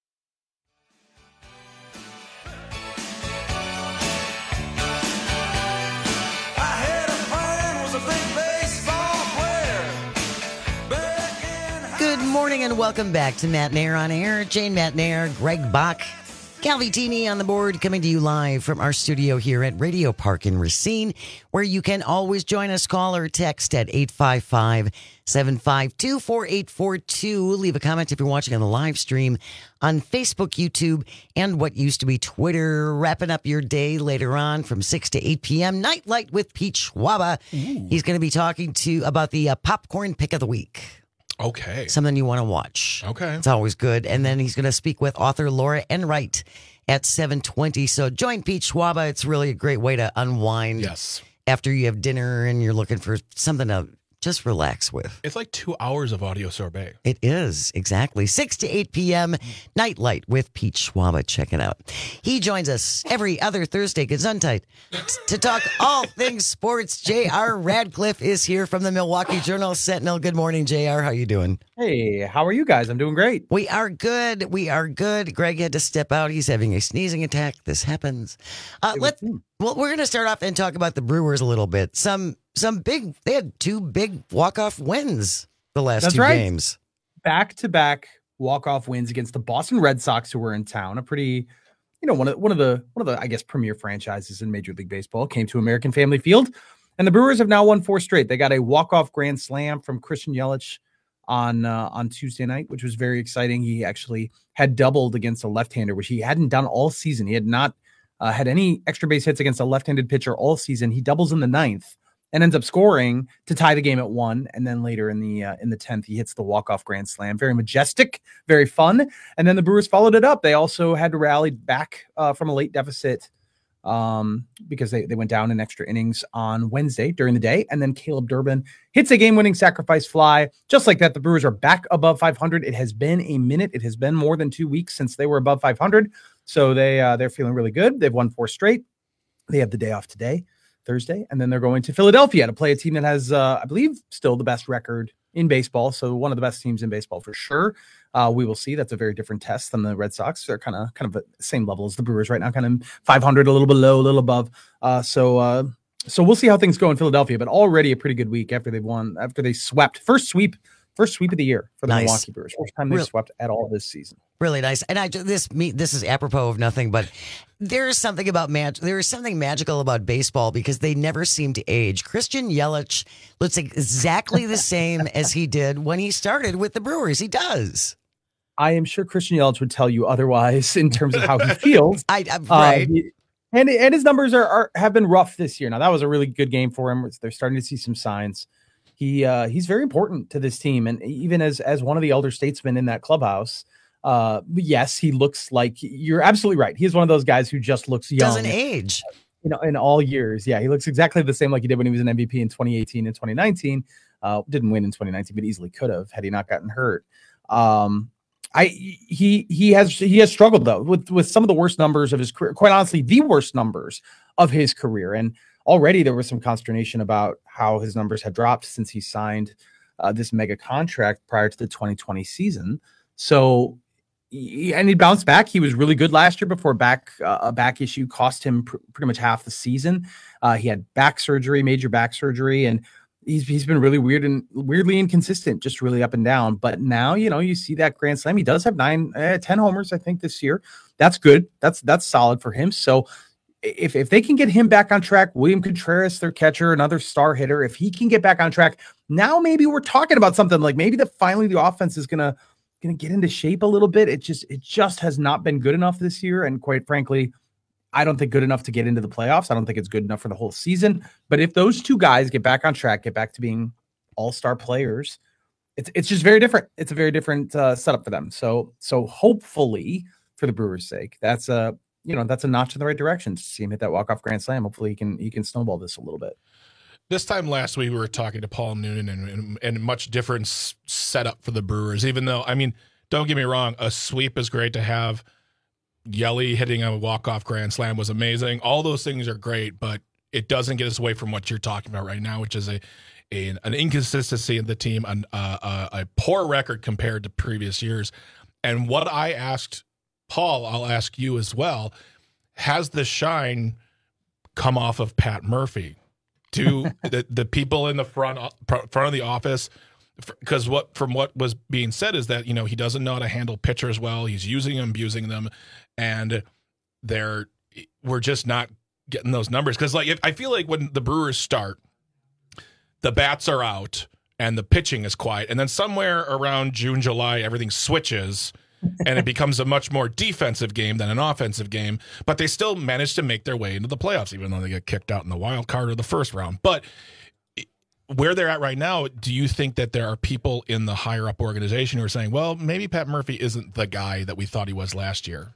and welcome back to Matt Nair on Air. Jane Matt Nair, Greg Bach, Calvitini on the board, coming to you live from our studio here at Radio Park in Racine, where you can always join us. Call or text at eight five five, seven five two, four eight four two. Leave a comment if you're watching on the live stream on Facebook, YouTube, and what used to be Twitter. Wrapping up your day later on from six to eight p.m. Nightlight with Pete Schwaba. Ooh. He's going to be talking to about the uh, popcorn pick of the week. Okay. Something you want to watch. Okay. It's always good. And then he's going to speak with author Laura Enright at seven twenty. So join Pete Schwaba. It's really a great way to unwind. Yes. After you have dinner and you're looking for something to just relax with. It's like two hours of audio sorbet. It is, exactly. six to eight p.m. Nightlight with Pete Schwaba. Check it out. He joins us every other Thursday, Gesundheit, to talk all things sports. J R. Radcliffe is here from the Milwaukee Journal-Sentinel. Good morning, J R. How you doing? Hey, how are you guys? I'm doing great. We are good. We are good. Greg had to step out. He's having a sneezing attack. This happens. Uh, let's. Well, we're going to start off and talk about the Brewers a little bit. Some some big. They had two big walk-off wins the last That's two right. games. Back-to-back walk-off wins against the Boston Red Sox, who were in town. A pretty, you know, one of one of the one of the I guess premier franchises in Major League Baseball came to American Family Field, and the Brewers have now won four straight. They got a walk-off grand slam from Christian Yelich on uh, on Tuesday night, which was very exciting. He actually had doubled against a left-hander, which he hadn't done all season. He had not uh, had any extra base hits against a left-handed pitcher all season. He doubles in the ninth and ends up scoring to tie the game at one. And then later in the uh, in the tenth, he hits the walk-off grand slam. Very majestic, very fun. And then the Brewers followed it up. They also had to rally back uh, from a late deficit um, because they, they went down in extra innings on Wednesday during the day. And then Caleb Durbin hits a game-winning sacrifice fly. Just like that, the Brewers are back above five hundred. It has been a minute. It has been more than two weeks since they were above five hundred. So they, uh, they're feeling really good. They've won four straight. They have the day off today, Thursday, and then they're going to Philadelphia to play a team that has, uh, I believe, still the best record in baseball. So one of the best teams in baseball for sure. Uh, we will see. That's a very different test than the Red Sox. They're kind of kind of the same level as the Brewers right now, kind of five hundred, a little below, a little above. Uh, so uh, so we'll see how things go in Philadelphia. But already a pretty good week after they've won, after they swept first sweep, first sweep of the year for the Nice. Milwaukee Brewers. First time they Real- swept at all this season. Really nice. And I this me this is apropos of nothing, but there is something about mag- there is something magical about baseball because they never seem to age. Christian Yelich looks exactly the same as he did when he started with the Brewers. He does. I am sure Christian Yelich would tell you otherwise in terms of how he feels. I, I'm right. Uh, he- and and his numbers are, are have been rough this year. Now that was a really good game for him. They're starting to see some signs. He uh, he's very important to this team, and even as as one of the elder statesmen in that clubhouse. Uh, yes, he looks like you're absolutely right. He's one of those guys who just looks young. Doesn't age. You know, in all years. Yeah, he looks exactly the same like he did when he was an M V P in twenty eighteen and twenty nineteen. Uh, didn't win in twenty nineteen, but easily could have had he not gotten hurt. Um, I he he has he has struggled though with with some of the worst numbers of his career. Quite honestly, the worst numbers of his career. And already there was some consternation about how his numbers had dropped since he signed uh, this mega contract prior to the twenty twenty season. So. He, and he bounced back. He was really good last year before back uh, a back issue cost him pr- pretty much half the season. Uh, he had back surgery, major back surgery, and he's he's been really weird and weirdly inconsistent, just really up and down. But now, you know, you see that grand slam. He does have nine, uh, ten homers, I think, this year. That's good. That's that's solid for him. So if if they can get him back on track, William Contreras, their catcher, another star hitter, if he can get back on track, now maybe we're talking about something like maybe that finally the offense is gonna. Going to get into shape a little bit. It just, it just has not been good enough this year. And quite frankly, I don't think good enough to get into the playoffs. I don't think it's good enough for the whole season, but if those two guys get back on track, get back to being all-star players, it's, it's just very different. It's a very different uh, setup for them. So, so hopefully for the Brewers' sake, that's a, you know, that's a notch in the right direction to see him hit that walk-off grand slam. Hopefully he can, he can snowball this a little bit. This time last week, we were talking to Paul Noonan and, and, and much different s- setup for the Brewers, even though, I mean, don't get me wrong, a sweep is great to have. Yelly hitting a walk-off grand slam was amazing. All those things are great, but it doesn't get us away from what you're talking about right now, which is a, a an inconsistency in the team, an, uh, a, a poor record compared to previous years. And what I asked Paul, I'll ask you as well, has the shine come off of Pat Murphy? Do the, the people in the front front of the office because what from what was being said is that, you know, he doesn't know how to handle pitchers well. He's using them, abusing them, and they're we're just not getting those numbers. Because like if, I feel like when the Brewers start, the bats are out and the pitching is quiet, and then somewhere around June, July, everything switches. And it becomes a much more defensive game than an offensive game, but they still manage to make their way into the playoffs, even though they get kicked out in the wild card or the first round. But where they're at right now, do you think that there are people in the higher up organization who are saying, well, maybe Pat Murphy isn't the guy that we thought he was last year?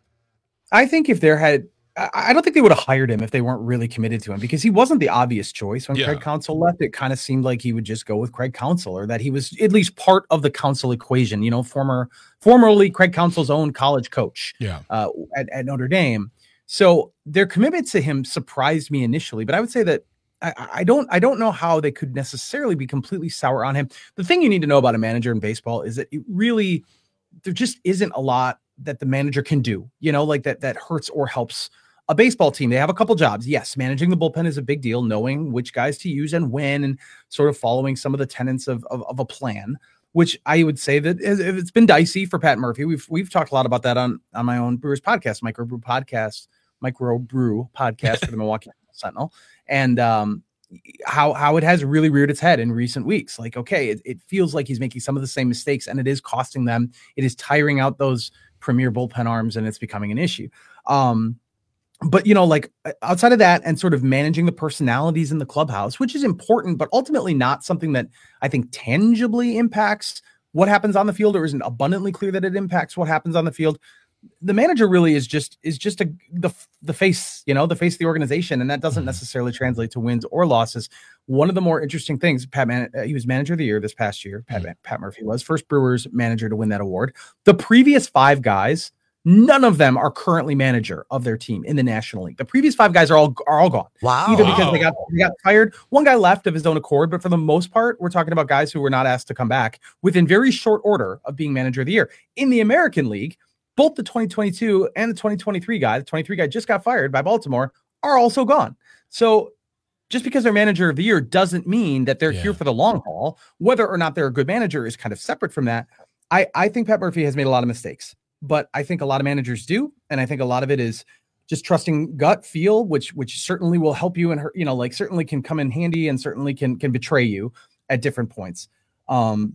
I think if there had, I don't think they would have hired him if they weren't really committed to him, because he wasn't the obvious choice when yeah. Craig Counsell left. It kind of seemed like he would just go with Craig Counsell, or that he was at least part of the Counsell equation, you know, former, formerly Craig Counsell's own college coach yeah. uh, at, at Notre Dame. So their commitment to him surprised me initially, but I would say that I, I don't, I don't know how they could necessarily be completely sour on him. The thing you need to know about a manager in baseball is that it really, there just isn't a lot that the manager can do, you know, like that, that hurts or helps a baseball team. They have a couple jobs. Yes, managing the bullpen is a big deal, knowing which guys to use and when, and sort of following some of the tenets of, of, of a plan, which I would say that it's been dicey for Pat Murphy. We've we've talked a lot about that on, on my own Brewers podcast, Microbrew podcast, Microbrew podcast for the Milwaukee Sentinel, and um, how how it has really reared its head in recent weeks. Like, okay, it, it feels like he's making some of the same mistakes, and it is costing them. It is tiring out those premier bullpen arms, and it's becoming an issue. Um, But, you know, like outside of that and sort of managing the personalities in the clubhouse, which is important, but ultimately not something that I think tangibly impacts what happens on the field, or isn't abundantly clear that it impacts what happens on the field. The manager really is just is just a the the face, you know, the face of the organization. And that doesn't necessarily translate to wins or losses. One of the more interesting things, Pat, Man, uh, he was manager of the year this past year. Pat, mm-hmm. Pat Murphy was first Brewers manager to win that award. The previous five guys, none of them are currently manager of their team in the National League. The previous five guys are all are all gone. Wow. Either because they got they got fired. One guy left of his own accord, but for the most part, we're talking about guys who were not asked to come back within very short order of being manager of the year. In the American League, both the twenty twenty-two and the twenty twenty-three guy, the twenty-three guy just got fired by Baltimore, are also gone. So just because they're manager of the year doesn't mean that they're yeah. here for the long haul. Whether or not they're a good manager is kind of separate from that. I, I think Pat Murphy has made a lot of mistakes, but I think a lot of managers do. And I think a lot of it is just trusting gut feel, which, which certainly will help you and her, you know, like certainly can come in handy and certainly can, can betray you at different points. Um,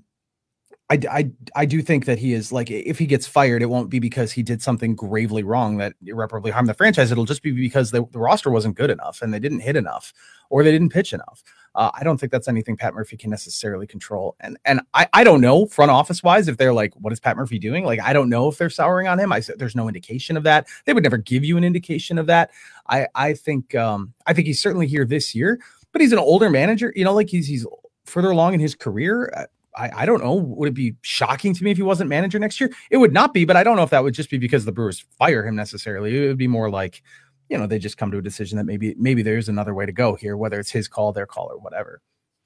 I, I, I do think that he is like, if he gets fired, it won't be because he did something gravely wrong that irreparably harmed the franchise. It'll just be because the, the roster wasn't good enough and they didn't hit enough or they didn't pitch enough. Uh, I don't think that's anything Pat Murphy can necessarily control. And and I, I don't know front office wise if they're like, what is Pat Murphy doing? Like, I don't know if they're souring on him. I said there's no indication of that. They would never give you an indication of that. I I think um I think he's certainly here this year, but he's an older manager. You know, like he's he's further along in his career. I I don't know. Would it be shocking to me if he wasn't manager next year? It would not be, but I don't know if that would just be because the Brewers fire him necessarily. It would be more like, you know, they just come to a decision that maybe maybe there's another way to go here, whether it's his call, their call, or whatever.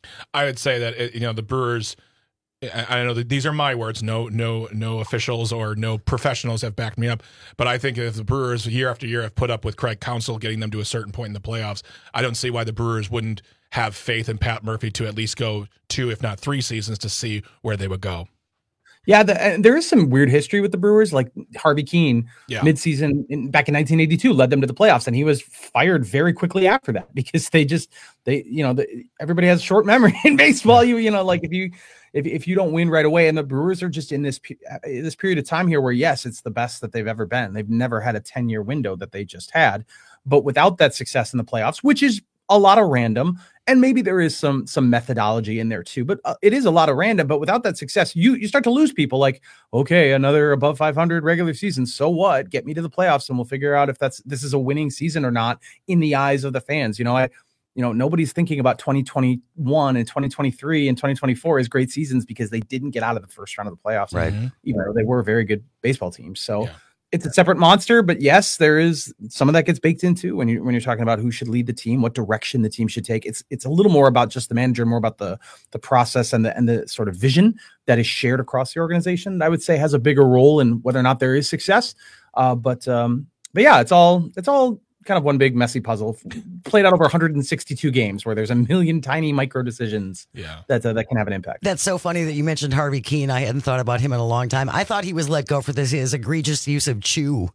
I would say that, it, you know, the Brewers, I, I know that these are my words, no no no officials or no professionals have backed me up, but I think if the Brewers year after year have put up with Craig Counsell getting them to a certain point in the playoffs, I don't see why the Brewers wouldn't have faith in Pat Murphy to at least go two, if not three seasons to see where they would go. Yeah, the, and there is some weird history with the Brewers. Like Harvey Keene, yeah. midseason in, back in nineteen eighty-two, led them to the playoffs, and he was fired very quickly after that because they just they you know the, everybody has short memory in baseball. You you know like if you if if you don't win right away, and the Brewers are just in this this period of time here where yes, it's the best that they've ever been. They've never had a ten year window that they just had, but without that success in the playoffs, which is a lot of random, and maybe there is some some methodology in there too, but uh, it is a lot of random. But without that success, you you start to lose people. Like, okay, another above five hundred regular season, so what? Get me to the playoffs, and we'll figure out if that's this is a winning season or not in the eyes of the fans. You know, I you know nobody's thinking about twenty twenty-one and twenty twenty-three and twenty twenty-four as great seasons because they didn't get out of the first round of the playoffs, right? Even though they were very good baseball teams. So. Yeah. It's a separate monster, but yes, there is some of that gets baked into when you when you're talking about who should lead the team, what direction the team should take. It's it's a little more about just the manager, more about the the process and the and the sort of vision that is shared across the organization. I would say has a bigger role in whether or not there is success. Uh, but um, but yeah, it's all it's all kind of one big messy puzzle played out over one hundred sixty-two games where there's a million tiny micro decisions yeah. that, uh, that can have an impact. That's so funny that you mentioned Harvey Keene. I hadn't thought about him in a long time. I thought he was let go for this his egregious use of chew.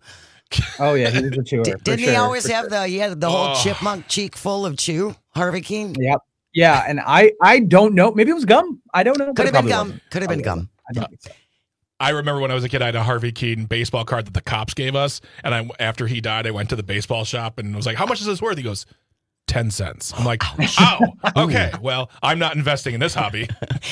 Oh yeah, he was a chewer. Did, didn't sure, he always have sure. the he had the whole Oh. chipmunk cheek full of chew? Harvey Keene. Yep. Yeah, and I I don't know. Maybe it was gum. I don't know. Could have been gum. Could have been gum. I don't think so. I remember when I was a kid, I had a Harvey Keene baseball card that the cops gave us. And I, after he died, I went to the baseball shop and was like, how much is this worth? He goes, ten cents. I'm like, oh, okay. Well, I'm not investing in this hobby.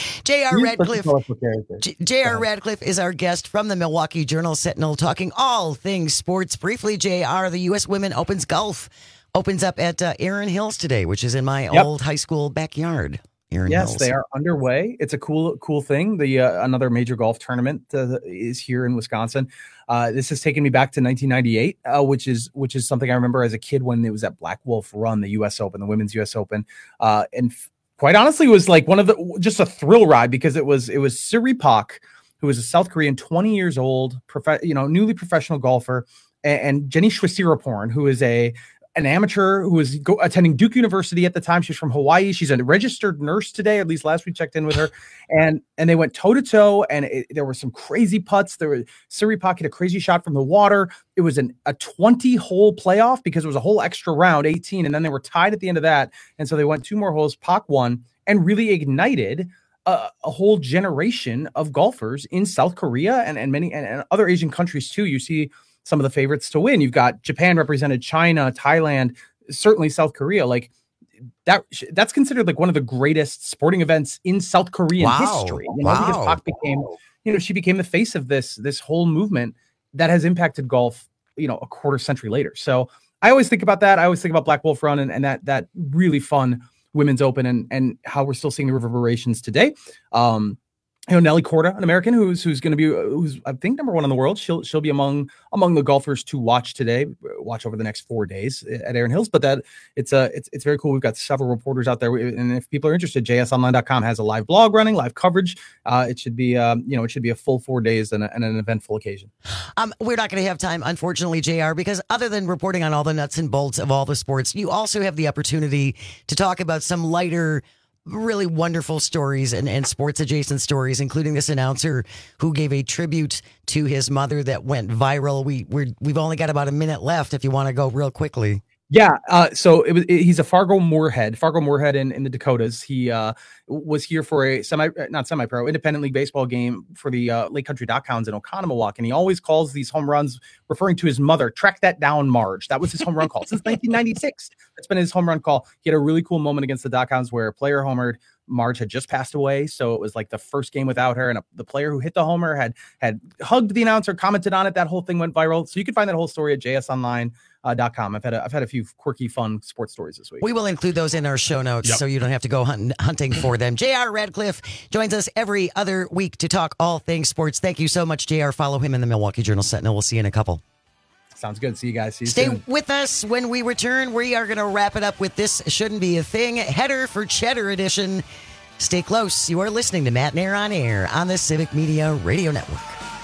J R. He's Radcliffe. such a colorful character. J- J R. Radcliffe is our guest from the Milwaukee Journal Sentinel, talking all things sports. Briefly, J R, the U S Women Opens Golf opens up at uh, Erin Hills today, which is in my Yep. old high school backyard. Erin Yes, Hills. they are underway. It's a cool, cool thing. The uh, another major golf tournament uh, is here in Wisconsin. Uh, this has taken me back to nineteen ninety-eight, uh, which is which is something I remember as a kid when it was at Black Wolf Run, the U S Open, the Women's U S Open, uh, and f- quite honestly, it was like one of the just a thrill ride because it was it was Siri Pak, who was a South Korean, twenty years old, prof- you know, newly professional golfer, and, and Jenny Schwissiraporn, who is a an amateur who was go- attending Duke University at the time. She's from Hawaii. She's a registered nurse today, at least last we checked in with her. And and they went toe to toe, and it, there were some crazy putts. There was Siri Pak hit a crazy shot from the water. It was an a twenty hole playoff because it was a whole extra round, eighteen, and then they were tied at the end of that. And so they went two more holes. Pak won and really ignited a, a whole generation of golfers in South Korea and and many and, and other Asian countries too. You see some of the favorites to win. You've got Japan represented, China, Thailand, certainly South Korea. Like that, that's considered like one of the greatest sporting events in South Korean Wow. history. You know, Wow. because Pak became, you know, she became the face of this this whole movement that has impacted golf, you know, a quarter century later. So I always think about that. I always think about Black Wolf Run and, and that that really fun Women's Open and and how we're still seeing the reverberations today. Um, You know, Nelly Korda, an American who's who's going to be who's I think number one in the world. She'll she'll be among among the golfers to watch today. Watch over the next four days at Erin Hills. But that it's a it's it's very cool. We've got several reporters out there, and if people are interested, J S online dot com has a live blog running, live coverage. Uh, it should be um, you know it should be a full four days and, a, and an eventful occasion. Um, we're not going to have time, unfortunately, J R, because other than reporting on all the nuts and bolts of all the sports, you also have the opportunity to talk about some lighter, really wonderful stories and, and sports adjacent stories, including this announcer who gave a tribute to his mother that went viral. We we're, we've only got about a minute left if you want to go real quickly. Yeah, uh, so it was. It, he's a Fargo Moorhead, Fargo Moorhead in, in the Dakotas. He uh, was here for a semi, not semi-pro, independent league baseball game for the uh, Lake Country Dockhounds in Oconomowoc, and he always calls these home runs referring to his mother. Track that down, Marge. That was his home run call since nineteen ninety-six. That's been his home run call. He had a really cool moment against the Dockhounds where a player homered. Marge had just passed away, so it was like the first game without her, and a, the player who hit the homer had had hugged the announcer, commented on it. That whole thing went viral. So you can find that whole story at j s online dot com. I've had a, I've had a few quirky, fun sports stories this week. We will include those in our show notes Yep. so you don't have to go hunt, hunting for them. J R. Radcliffe joins us every other week to talk all things sports. Thank you so much, J R. Follow him in the Milwaukee Journal Sentinel. We'll see you in a couple. Sounds good. See you guys. See you Stay soon. with us. When we return, we are going to wrap it up with This Shouldn't Be a Thing, Header for Cheddar edition. Stay close. You are listening to Matt and Air on Air on the Civic Media Radio Network.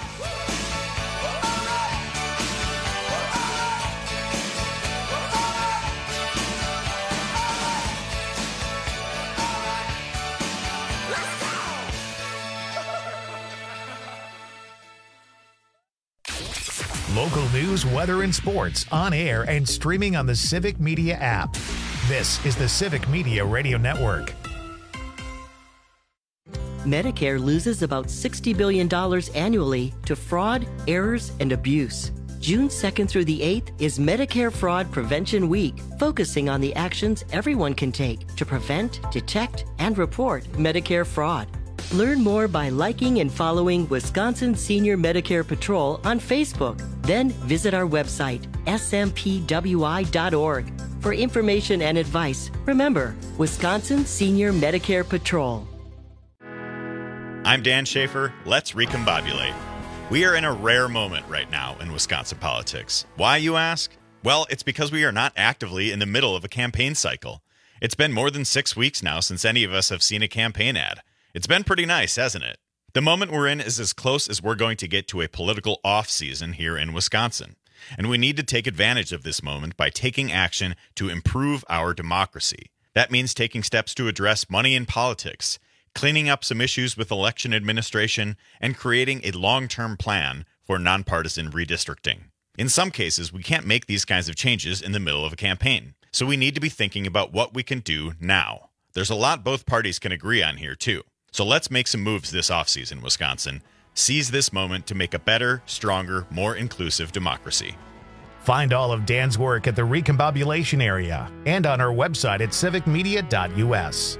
Local news, weather, and sports on air and streaming on the Civic Media app. This is the Civic Media Radio Network. Medicare loses about sixty billion dollars annually to fraud, errors, and abuse. June second through the eighth is Medicare Fraud Prevention Week, focusing on the actions everyone can take to prevent, detect, and report Medicare fraud. Learn more by liking and following Wisconsin Senior Medicare Patrol on Facebook. Then visit our website, s m p w i dot org. For information and advice, remember, Wisconsin Senior Medicare Patrol. I'm Dan Schaefer. Let's recombobulate. We are in a rare moment right now in Wisconsin politics. Why, you ask? Well, it's because we are not actively in the middle of a campaign cycle. It's been more than six weeks now since any of us have seen a campaign ad. It's been pretty nice, hasn't it? The moment we're in is as close as we're going to get to a political off-season here in Wisconsin. And we need to take advantage of this moment by taking action to improve our democracy. That means taking steps to address money in politics, cleaning up some issues with election administration, and creating a long-term plan for nonpartisan redistricting. In some cases, we can't make these kinds of changes in the middle of a campaign, so we need to be thinking about what we can do now. There's a lot both parties can agree on here, too. So let's make some moves this offseason, Wisconsin. Seize this moment to make a better, stronger, more inclusive democracy. Find all of Dan's work at the Recombobulation Area and on our website at civic media dot u s.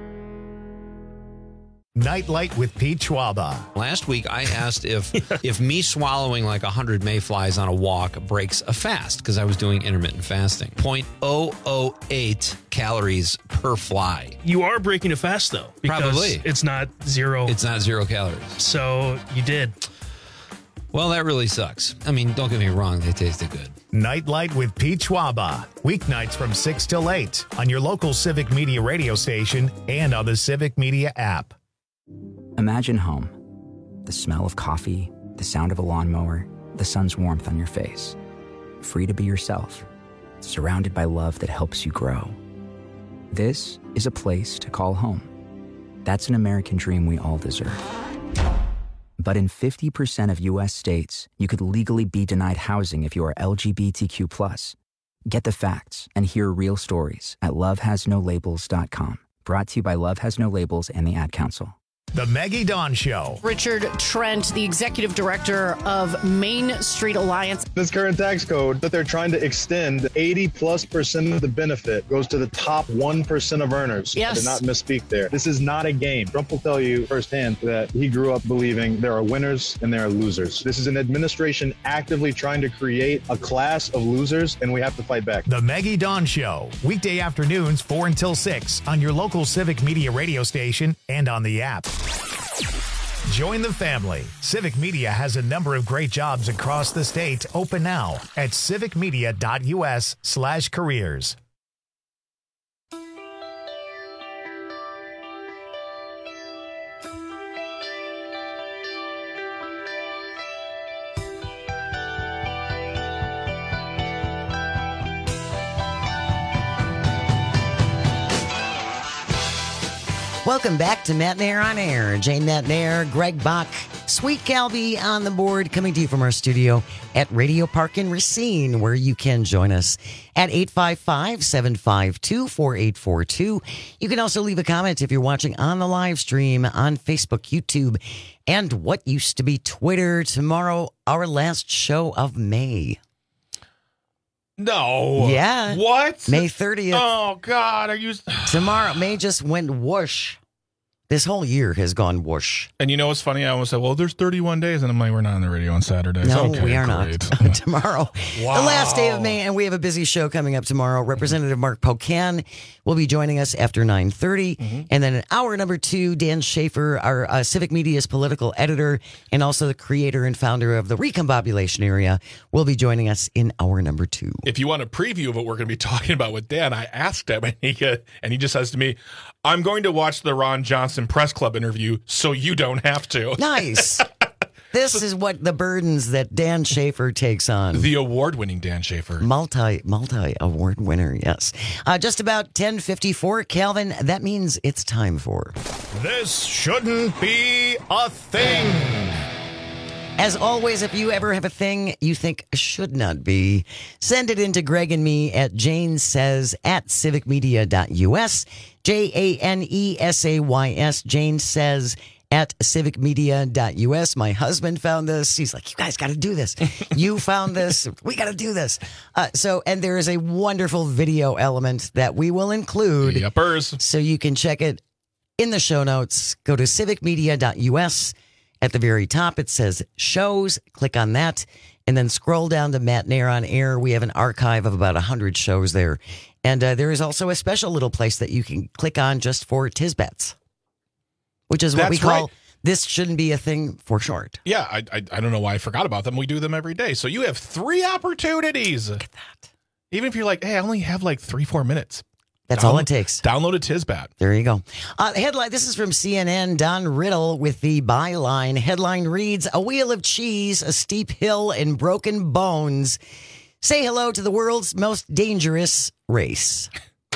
Nightlight with Pete Schwaba. Last week, I asked if if me swallowing like one hundred mayflies on a walk breaks a fast, because I was doing intermittent fasting. zero point zero zero eight calories per fly. You are breaking a fast, though. Because Probably. It's not zero. It's not zero calories. So you did. Well, that really sucks. I mean, don't get me wrong. They tasted good. Nightlight with Pete Schwaba. Weeknights from six till eight on your local Civic Media radio station and on the Civic Media app. Imagine home. The smell of coffee, the sound of a lawnmower, the sun's warmth on your face. Free to be yourself. Surrounded by love that helps you grow. This is a place to call home. That's an American dream we all deserve. But in fifty percent of U S states, you could legally be denied housing if you are L G B T Q plus. Get the facts and hear real stories at love has no labels dot com. Brought to you by Love Has No Labels and the Ad Council. The Maggie Dawn Show. Richard Trent, the executive director of Main Street Alliance. This current tax code that they're trying to extend, eighty plus percent of the benefit goes to the top one percent of earners. Yes. I did not misspeak there. This is not a game. Trump will tell you firsthand that he grew up believing there are winners and there are losers. This is an administration actively trying to create a class of losers, and we have to fight back. The Maggie Dawn Show. Weekday afternoons, four until six on your local Civic Media radio station and on the app. Join the family. Civic Media has a number of great jobs across the state open now at civic media dot u s slash careers. Welcome back to Matt Nair on Air. Jane Matt Nair, Greg Bach, Sweet Calby on the board, coming to you from our studio at Radio Park in Racine, where you can join us at eight five five, seven five two, four eight four two. You can also leave a comment if you're watching on the live stream on Facebook, YouTube, and what used to be Twitter. Tomorrow, our last show of May. No. Yeah. What? May thirtieth. Oh, God. Are you... Tomorrow, May just went whoosh. This whole year has gone whoosh. And you know what's funny? I almost said, well, there's thirty-one days. And I'm like, we're not on the radio on Saturdays. No, okay, we are great. not. Tomorrow, Wow. the last day of May, and we have a busy show coming up tomorrow. Representative Mark Pocan will be joining us after nine thirty. Mm-hmm. And then in hour number two, Dan Schaefer, our uh, Civic Media's political editor and also the creator and founder of the Recombobulation Area, will be joining us in hour number two. If you want a preview of what we're going to be talking about with Dan, I asked him, and he, uh, and he just says to me, I'm going to watch the Ron Johnson Press Club interview so you don't have to. Nice. This is what the burdens that Dan Schaefer takes on. The award-winning Dan Schaefer. Multi, multi-award winner, yes. Uh, just about ten fifty-four, Calvin, that means it's time for... This shouldn't be a thing. As always, if you ever have a thing you think should not be, send it in to Greg and me at Jane Says at civic media dot u s. J A N E S A Y S, Jane Says at civic media dot u s. My husband found this. He's like, you guys got to do this. You found this. We got to do this. Uh, so, and there is a wonderful video element that we will include. Yuppers. So you can check it in the show notes. Go to civic media dot u s. At the very top, it says shows. Click on that and then scroll down to Matt Nair on Air. We have an archive of about one hundred shows there. And uh, there is also a special little place that you can click on just for Tisbets, which is what That's we call right. This Shouldn't Be a Thing for short. Yeah, I, I I don't know why I forgot about them. We do them every day. So you have three opportunities. Look at that. Even if you're like, hey, I only have like three, four minutes. That's Download, all it takes. Download a Tisbat. There you go. Uh, headline. This is from C N N. Don Riddle with the byline. Headline reads, "A wheel of cheese, a steep hill, and broken bones say hello to the world's most dangerous race."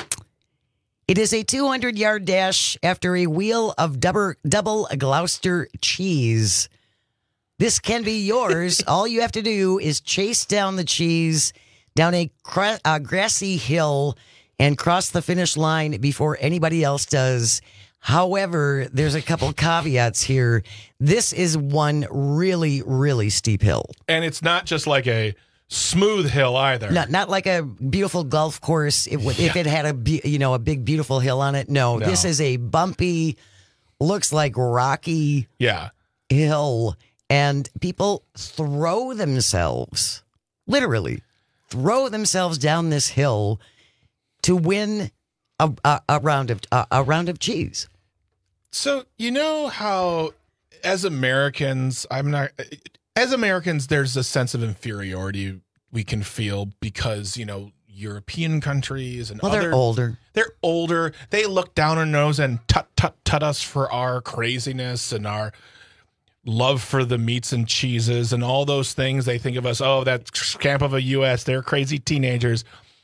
It is a two hundred yard dash after a wheel of double, double Gloucester cheese. This can be yours. All you have to do is chase down the cheese down a cra- uh, grassy hill and cross the finish line before anybody else does. However, there's a couple caveats here. This is one really, really steep hill. And it's not just like a smooth hill either. Not not like a beautiful golf course. It would, if Yeah. it had a be- you know a big beautiful hill on it. No, No. this is a bumpy, looks like rocky Yeah. hill, and people throw themselves, literally, throw themselves down this hill to win a, a, a round of a, a round of cheese. So, you know how as Americans, I'm not as Americans there's a sense of inferiority we can feel because, you know, European countries and Well, other they're older. They're older. They look down our nose and tut tut tut us for our craziness and our love for the meats and cheeses and all those things. They think of us, oh, that scamp of a U S, they're crazy teenagers.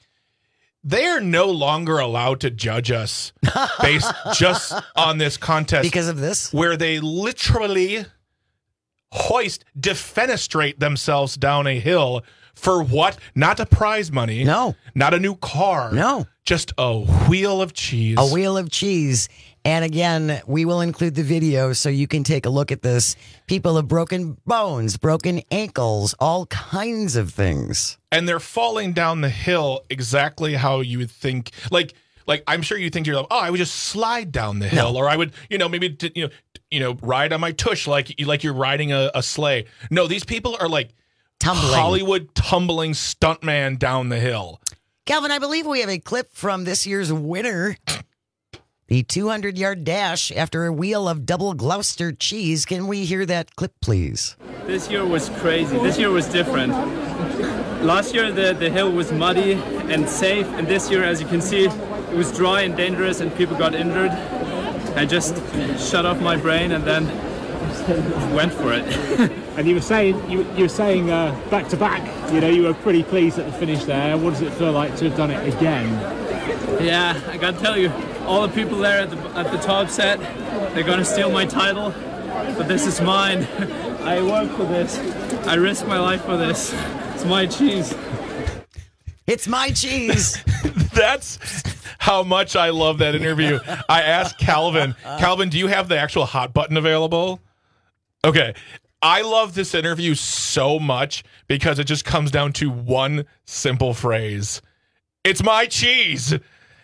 They are no longer allowed to judge us based just on this contest. Because of this? Where they literally hoist, defenestrate themselves down a hill for what? Not a prize money. No. Not a new car. No. Just a wheel of cheese. A wheel of cheese. And again, we will include the video so you can take a look at this. People have broken bones, broken ankles, all kinds of things. And they're falling down the hill exactly how you would think. Like, like I'm sure you think to yourself, oh, I would just slide down the hill, No. or I would, you know, maybe t- you know, t- you know, ride on my tush like like you're riding a, a sleigh. No, these people are like Tumbling. Hollywood tumbling stuntman down the hill. Calvin, I believe we have a clip from this year's winner. The two hundred yard dash after a wheel of double Gloucester cheese. Can we hear that clip, please? This year was crazy. This year was different. Last year, the, the hill was muddy and safe, and this year, as you can see, it was dry and dangerous, and people got injured. I just shut off my brain and then went for it. And you were saying, you, you were saying uh, back to back, you know, you were pretty pleased at the finish there. What does it feel like to have done it again? Yeah, I gotta tell you, all the people there at the, at the top set, they're gonna steal my title, but this is mine. I work for this. I risk my life for this. It's my cheese. It's my cheese. That's how much I love that interview. I asked Calvin, Calvin, do you have the actual hot button available? Okay. I love this interview so much because it just comes down to one simple phrase. It's my cheese.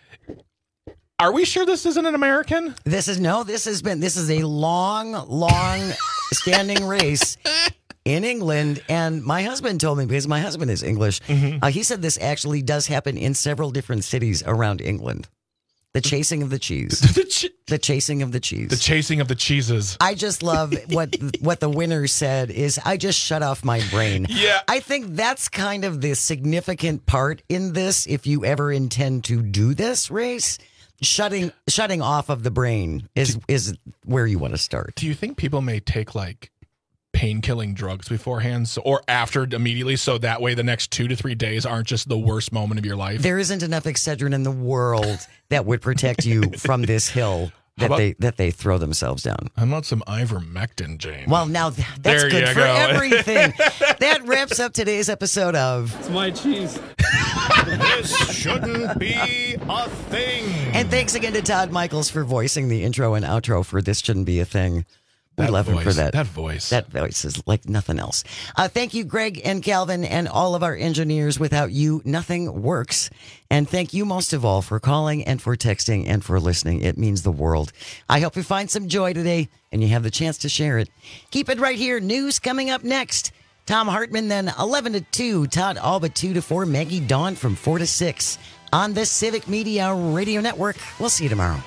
Are we sure this isn't an American? This is no, this has been, this is a long, long standing race in England. And my husband told me, because my husband is English, Mm-hmm. uh, he said this actually does happen in several different cities around England. The chasing of the cheese. the, ch- the chasing of the cheese. The chasing of the cheeses. I just love what what the winner said is, I just shut off my brain. Yeah. I think that's kind of the significant part in this, if you ever intend to do this race. Shutting shutting off of the brain is is where you want to start. Do you think people may take like pain-killing drugs beforehand so, or after immediately so that way the next two to three days aren't just the worst moment of your life? There isn't enough Excedrin in the world that would protect you from this hill that about- they that they throw themselves down. How about some ivermectin, Jane? Well, now th- that's There good you for go. everything. That wraps up today's episode of It's my cheese. This shouldn't be a thing. And thanks again to Todd Michaels for voicing the intro and outro for This Shouldn't Be a Thing. We That love him voice, for that. that voice. That voice is like nothing else. Uh, thank you, Greg and Calvin, and all of our engineers. Without you, nothing works. And thank you most of all for calling and for texting and for listening. It means the world. I hope you find some joy today and you have the chance to share it. Keep it right here. News coming up next. Tom Hartman, then eleven to two. Todd Alba, two to four. Maggie Dawn from four to six on the Civic Media Radio Network. We'll see you tomorrow.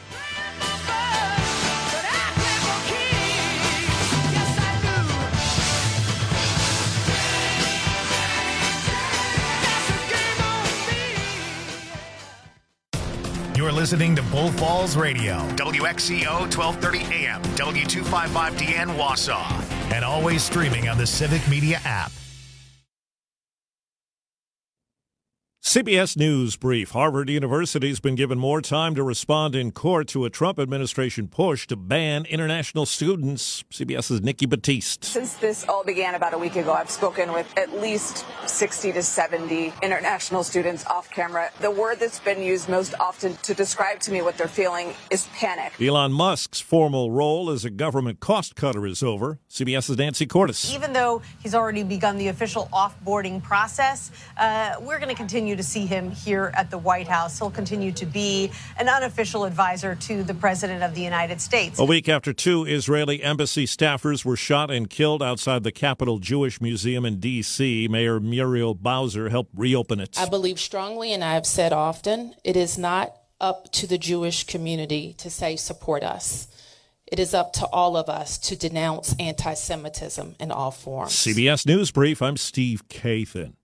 You're listening to Bull Falls Radio, W X C O twelve thirty A M, W two fifty-five D N Wausau, and always streaming on the Civic Media app. C B S News Brief. Harvard University has been given more time to respond in court to a Trump administration push to ban international students. CBS's Nikki Batiste. Since this all began about a week ago, I've spoken with at least sixty to seventy international students off camera. The word that's been used most often to describe to me what they're feeling is panic. Elon Musk's formal role as a government cost cutter is over. CBS's Nancy Cordes. Even though he's already begun the official offboarding process, uh, we're going to continue to see him here at the White House. He'll continue to be an unofficial advisor to the President of the United States. A week after two Israeli embassy staffers were shot and killed outside the Capitol Jewish Museum in D C, Mayor Muriel Bowser helped reopen it. I believe strongly, and I have said often, it is not up to the Jewish community to say support us. It is up to all of us to denounce anti-Semitism in all forms. C B S News Brief, I'm Steve Kathan.